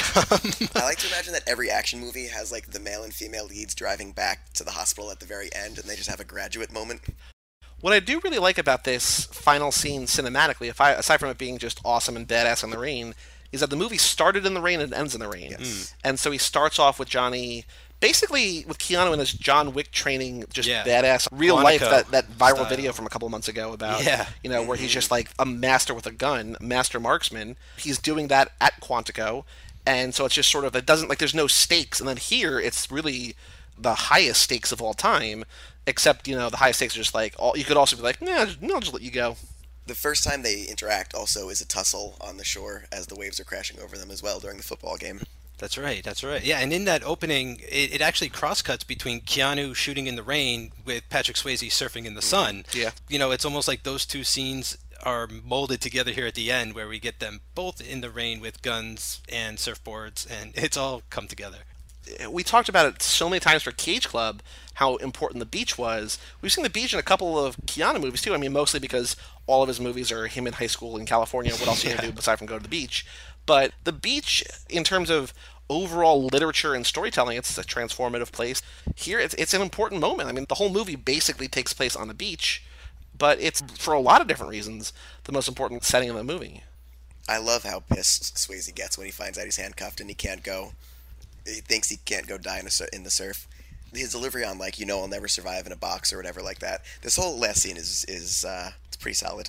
I like to imagine that every action movie has like the male and female leads driving back to the hospital at the very end, and they just have a graduate moment. What I do really like about this final scene cinematically, aside from it being just awesome and badass in the rain, is that the movie started in the rain and ends in the rain. Yes. And so he starts off with Johnny, basically with Keanu in his John Wick training, just badass, real life, that viral style. Video from a couple of months ago about, where he's just like a master with a gun, master marksman. He's doing that at Quantico. And so it's just sort of, it doesn't, like there's no stakes. And then here, it's really the highest stakes of all time. Except, the highest stakes are just like, you could also be like, nah, I'll just let you go. The first time they interact also is a tussle on the shore as the waves are crashing over them as well during the football game. That's right. Yeah, and in that opening, it actually cross-cuts between Keanu shooting in the rain with Patrick Swayze surfing in the sun. Yeah. It's almost like those two scenes are molded together here at the end where we get them both in the rain with guns and surfboards, and it's all come together. We talked about it so many times for Cage Club, how important the beach was. We've seen the beach in a couple of Keanu movies too. I mean, mostly because all of his movies are him in high school in California. What else are you going to do aside from go to the beach? But the beach, in terms of overall literature and storytelling, it's a transformative place. Here, it's an important moment. I mean, the whole movie basically takes place on the beach, but it's, for a lot of different reasons, the most important setting of the movie. I love how pissed Swayze gets when he finds out he's handcuffed and he can't go. He thinks he can't go die in the surf. His delivery on, like, I'll never survive in a box or whatever like that. This whole last scene is it's pretty solid.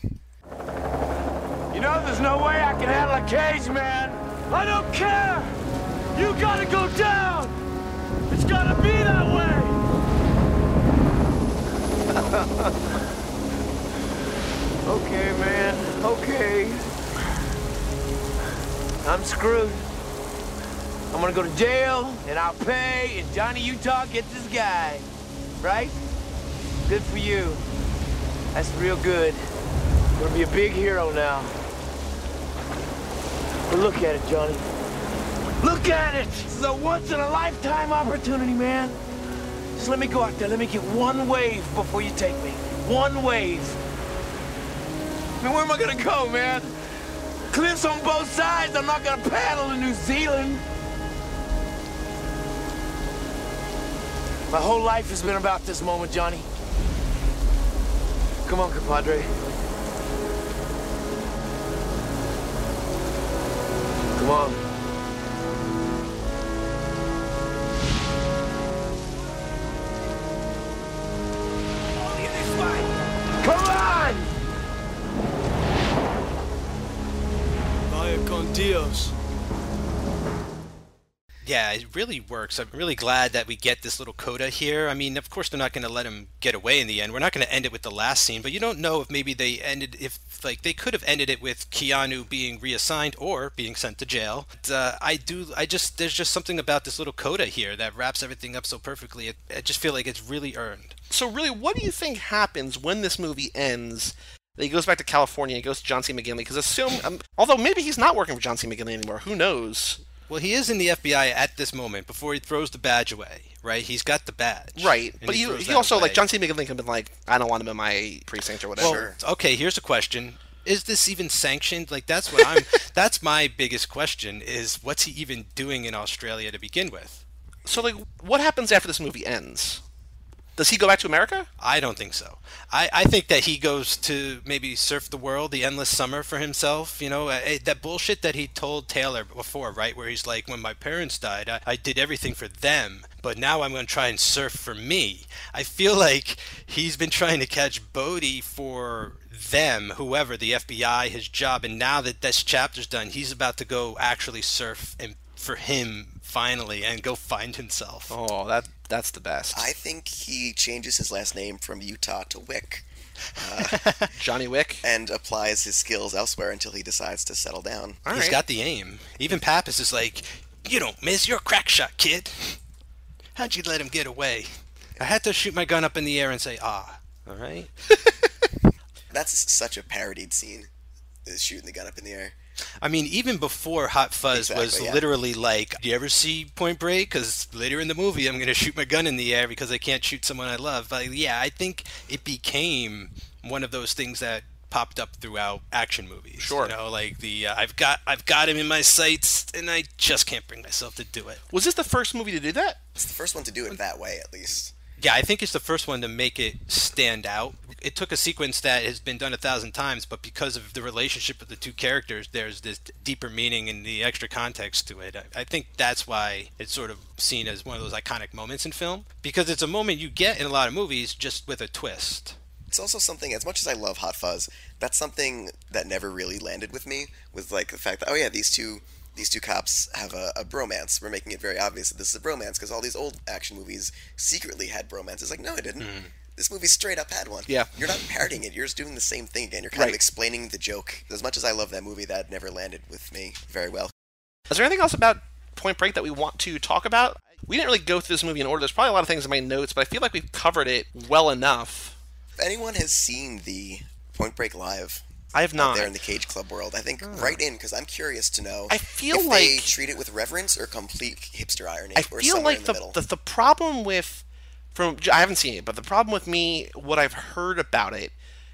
There's no way I can handle a cage, man. I don't care. You gotta go down. It's gotta be that way. Okay, man. Okay. I'm screwed. I'm gonna go to jail, and I'll pay, and Johnny Utah gets this guy. Right? Good for you. That's real good. You're gonna be a big hero now. But look at it, Johnny. Look at it! This is a once-in-a-lifetime opportunity, man. Just let me go out there. Let me get one wave before you take me. One wave. I mean, where am I gonna go, man? Cliffs on both sides. I'm not gonna paddle to New Zealand. My whole life has been about this moment, Johnny. Come on, compadre. Come on. Come on! Vaya con Dios. Yeah, it really works. I'm really glad that we get this little coda here. I mean, of course, they're not going to let him get away in the end. We're not going to end it with the last scene, but you don't know if maybe they they could have ended it with Keanu being reassigned or being sent to jail. But, there's just something about this little coda here that wraps everything up so perfectly. I just feel like it's really earned. So really, what do you think happens when this movie ends? He goes back to California, he goes to John C. McGinley, because although maybe he's not working for John C. McGinley anymore, who knows? Well, he is in the FBI at this moment before he throws the badge away, right? He's got the badge. Right, but he also, like, John C. McGinley could have been like, I don't want him in my precinct or whatever. Well, okay, here's a question. Is this even sanctioned? Like, that's my biggest question, is what's he even doing in Australia to begin with? So, like, what happens after this movie ends? Does he go back to America? I don't think so. I think that he goes to maybe surf the world, the endless summer for himself. That bullshit that he told Taylor before, right? Where he's like, when my parents died, I did everything for them, but now I'm going to try and surf for me. I feel like he's been trying to catch Bodhi for whoever, the FBI, his job, and now that this chapter's done, he's about to go actually surf and for him finally and go find himself. Oh, that's the best. I think he changes his last name from Utah to Wick. Johnny Wick. And applies his skills elsewhere until he decides to settle down. He's got the aim. Even Pappas is like, you don't miss, you're a crack shot, kid. How'd you let him get away? I had to shoot my gun up in the air and say, all right. That's such a parodied scene, is shooting the gun up in the air. I mean, even before Hot Fuzz was literally like, do you ever see Point Break? Because later in the movie, I'm going to shoot my gun in the air because I can't shoot someone I love. But yeah, I think it became one of those things that popped up throughout action movies. Sure. You know, like the I've got him in my sights and I just can't bring myself to do it. Was this the first movie to do that? It's the first one to do it that way, at least. Yeah, I think it's the first one to make it stand out. It took a sequence that has been done 1,000 times, but because of the relationship of the two characters, there's this deeper meaning and the extra context to it. I think that's why it's sort of seen as one of those iconic moments in film, because it's a moment you get in a lot of movies just with a twist. It's also something, as much as I love Hot Fuzz, that's something that never really landed with me, with like the fact that, oh yeah, these two cops have a bromance. We're making it very obvious that this is a bromance because all these old action movies secretly had bromances. Like, no, it didn't. This movie straight up had one. Yeah. You're not parodying it. You're just doing the same thing again. You're kind of explaining the joke. As much as I love that movie, that never landed with me very well. Is there anything else about Point Break that we want to talk about? We didn't really go through this movie in order. There's probably a lot of things in my notes, but I feel like we've covered it well enough. If anyone has seen the Point Break live, I have not. Out there in the Cage Club world, I think write in because I'm curious to know. I feel if like they treat it with reverence or complete hipster irony. I or feel somewhere like in the middle. the problem with I haven't seen it, but the problem with me, what I've heard about it,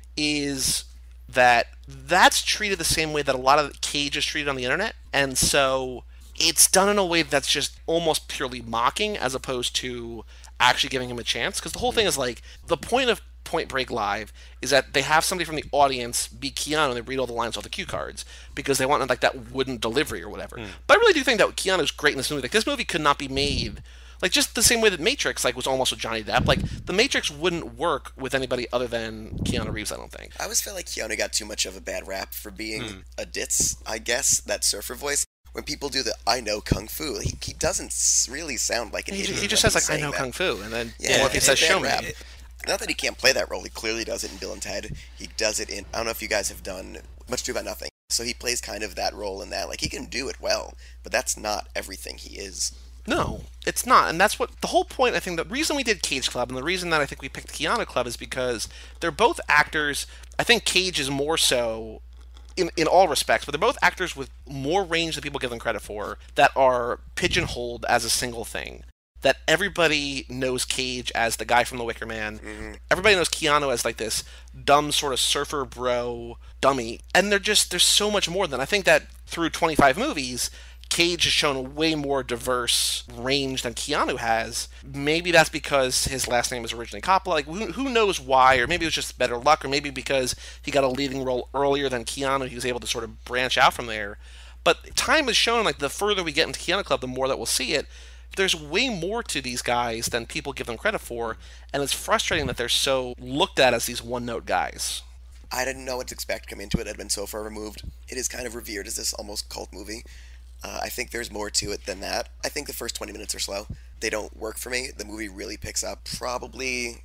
is that that's treated the same way that a lot of Cage is treated on the internet, and so it's done in a way that's just almost purely mocking as opposed to actually giving him a chance. Because the whole thing is like the point of Point Break Live is that they have somebody from the audience be Keanu and they read all the lines off the cue cards because they want like that wooden delivery or whatever. But I really do think that Keanu's great in this movie. Like this movie could not be made like just the same way that Matrix like was almost with Johnny Depp. Like the Matrix wouldn't work with anybody other than Keanu Reeves, I don't think. I always felt like Keanu got too much of a bad rap for being a ditz, I guess, that surfer voice. When people do the I know Kung Fu, he doesn't really sound like an idiot. He just says like I know Kung Fu and then if he says show me. Not that he can't play that role. He clearly does it in Bill and Ted. He does it in, I don't know if you guys have done Much Ado About Nothing. So he plays kind of that role in that. Like, he can do it well, but that's not everything he is. No, it's not. And that's what the whole point, I think, the reason we did Cage Club and the reason that I think we picked Keanu Club is because they're both actors. I think Cage is more so in all respects, but they're both actors with more range than people give them credit for that are pigeonholed as a single thing. That everybody knows Cage as the guy from The Wicker Man. Everybody knows Keanu as like this dumb sort of surfer bro dummy. And there's so much more than I think that through 25 movies, Cage has shown a way more diverse range than Keanu has. Maybe that's because his last name is originally Coppola. Like, who knows why? Or maybe it was just better luck. Or maybe because he got a leading role earlier than Keanu, he was able to sort of branch out from there. But time has shown, like, the further we get into Keanu Club, the more that we'll see it. There's way more to these guys than people give them credit for, and it's frustrating that they're so looked at as these one-note guys. I didn't know what to expect coming into it. I'd been so far removed. It is kind of revered as this almost cult movie. I think there's more to it than that. I think the first 20 minutes are slow. They don't work for me. The movie really picks up probably,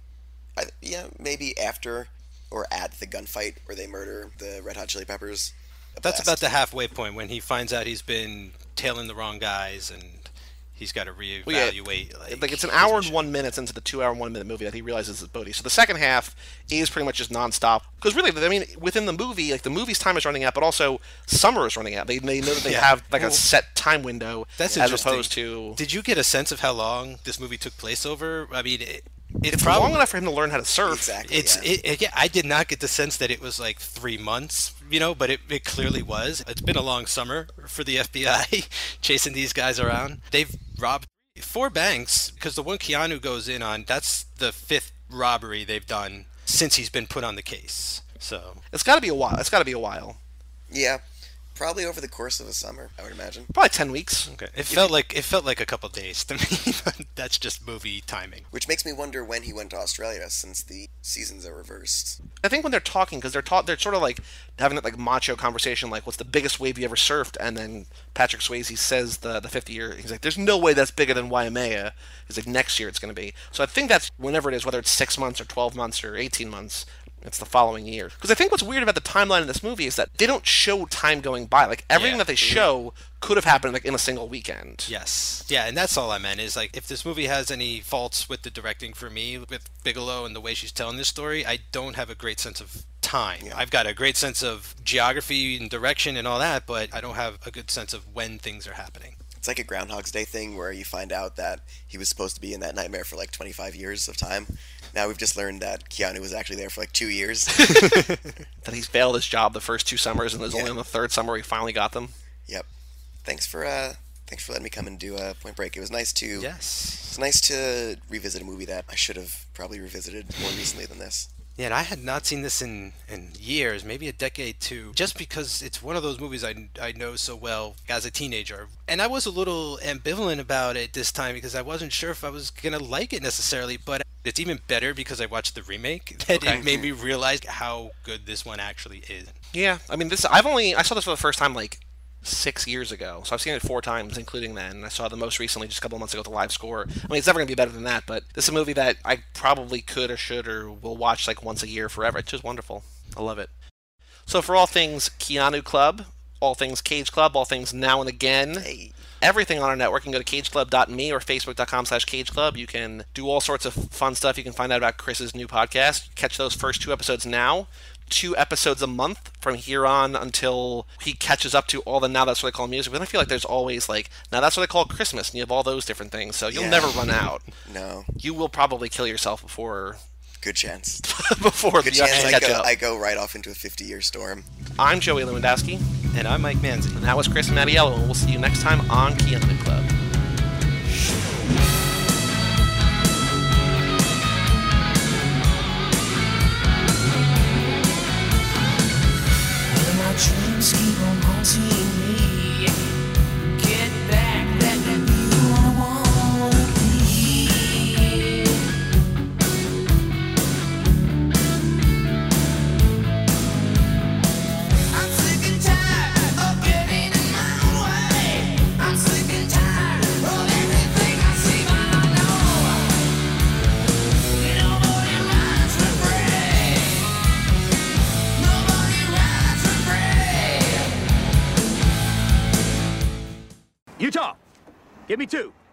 maybe after or at the gunfight where they murder the Red Hot Chili Peppers. That's about the halfway point when he finds out he's been tailing the wrong guys and he's got to reevaluate. Like it's an hour and 1 minute into the 2 hour and 1 minute movie that he realizes it's Bodhi. So the second half is pretty much just nonstop. Because really, I mean, within the movie, like the movie's time is running out, but also summer is running out. They know that they have like a set time window. That's as opposed to. Did you get a sense of how long this movie took place over? I mean, it's probably long enough for him to learn how to surf. Exactly. I did not get the sense that it was like 3 months, but it clearly was. It's been a long summer for the FBI chasing these guys around. They've robbed 4 banks because the one Keanu goes in on, that's the 5th robbery they've done since he's been put on the case. So it's got to be a while. Yeah. Probably over the course of a summer, I would imagine. Probably 10 weeks. Okay. It felt like a couple days to me, but that's just movie timing. Which makes me wonder when he went to Australia, since the seasons are reversed. I think when they're talking, because they're sort of like having that like macho conversation, like, what's the biggest wave you ever surfed? And then Patrick Swayze says the 50-year, he's like, there's no way that's bigger than Waimea. He's like, next year it's going to be. So I think that's whenever it is, whether it's 6 months or 12 months or 18 months. It's the following year. Because I think what's weird about the timeline in this movie is that they don't show time going by. Like, everything that they show could have happened like in a single weekend. Yes. Yeah, and that's all I meant is, like, if this movie has any faults with the directing for me, with Bigelow and the way she's telling this story, I don't have a great sense of time. Yeah. I've got a great sense of geography and direction and all that, but I don't have a good sense of when things are happening. It's like a Groundhog's Day thing where you find out that he was supposed to be in that nightmare for like 25 years of time. Now we've just learned that Keanu was actually there for like 2 years. That he's failed his job the first 2 summers, and it was only on the 3rd summer he finally got them. Yep. Thanks for letting me come and do Point Break. It was nice to It's nice to revisit a movie that I should have probably revisited more recently than this. Yeah, and I had not seen this in years, maybe a decade too, just because it's one of those movies I know so well as a teenager. And I was a little ambivalent about it this time because I wasn't sure if I was going to like it necessarily, but it's even better because I watched the remake that it made me realize how good this one actually is. Yeah, I mean, I saw this for the first time like 6 years ago, so I've seen it 4 times, including then. I saw the most recently just a couple of months ago with the live score. I mean, it's never going to be better than that, but this is a movie that I probably could or should or will watch like once a year forever. It's just wonderful. I love it. So for all things Keanu Club, all things Cage Club, all things Now and Again, everything on our network, you can go to cageclub.me or facebook.com/cageclub. You can do all sorts of fun stuff. You can find out about Chris's new podcast. Catch those first 2 episodes now. 2 episodes a month from here on until he catches up to all the Now That's What I Call Music. But I feel like there's always like, Now That's What I Call Christmas, and you have all those different things. So you'll never run out. No. You will probably kill yourself before... Good chance. before Good you chance catch up. I go right off into a 50-year storm. I'm Joey Lewandowski. And I'm Mike Manzi. And that was Chris Mattiello, and we'll see you next time on Keanu Club. Dreams keep on haunting me. Get back, let me be who I wanna be. I'm sick and tired of getting in my own way. I'm sick and tired of everything I see, but I know nobody rides for free. Nobody rides for free. Utah, give me 2.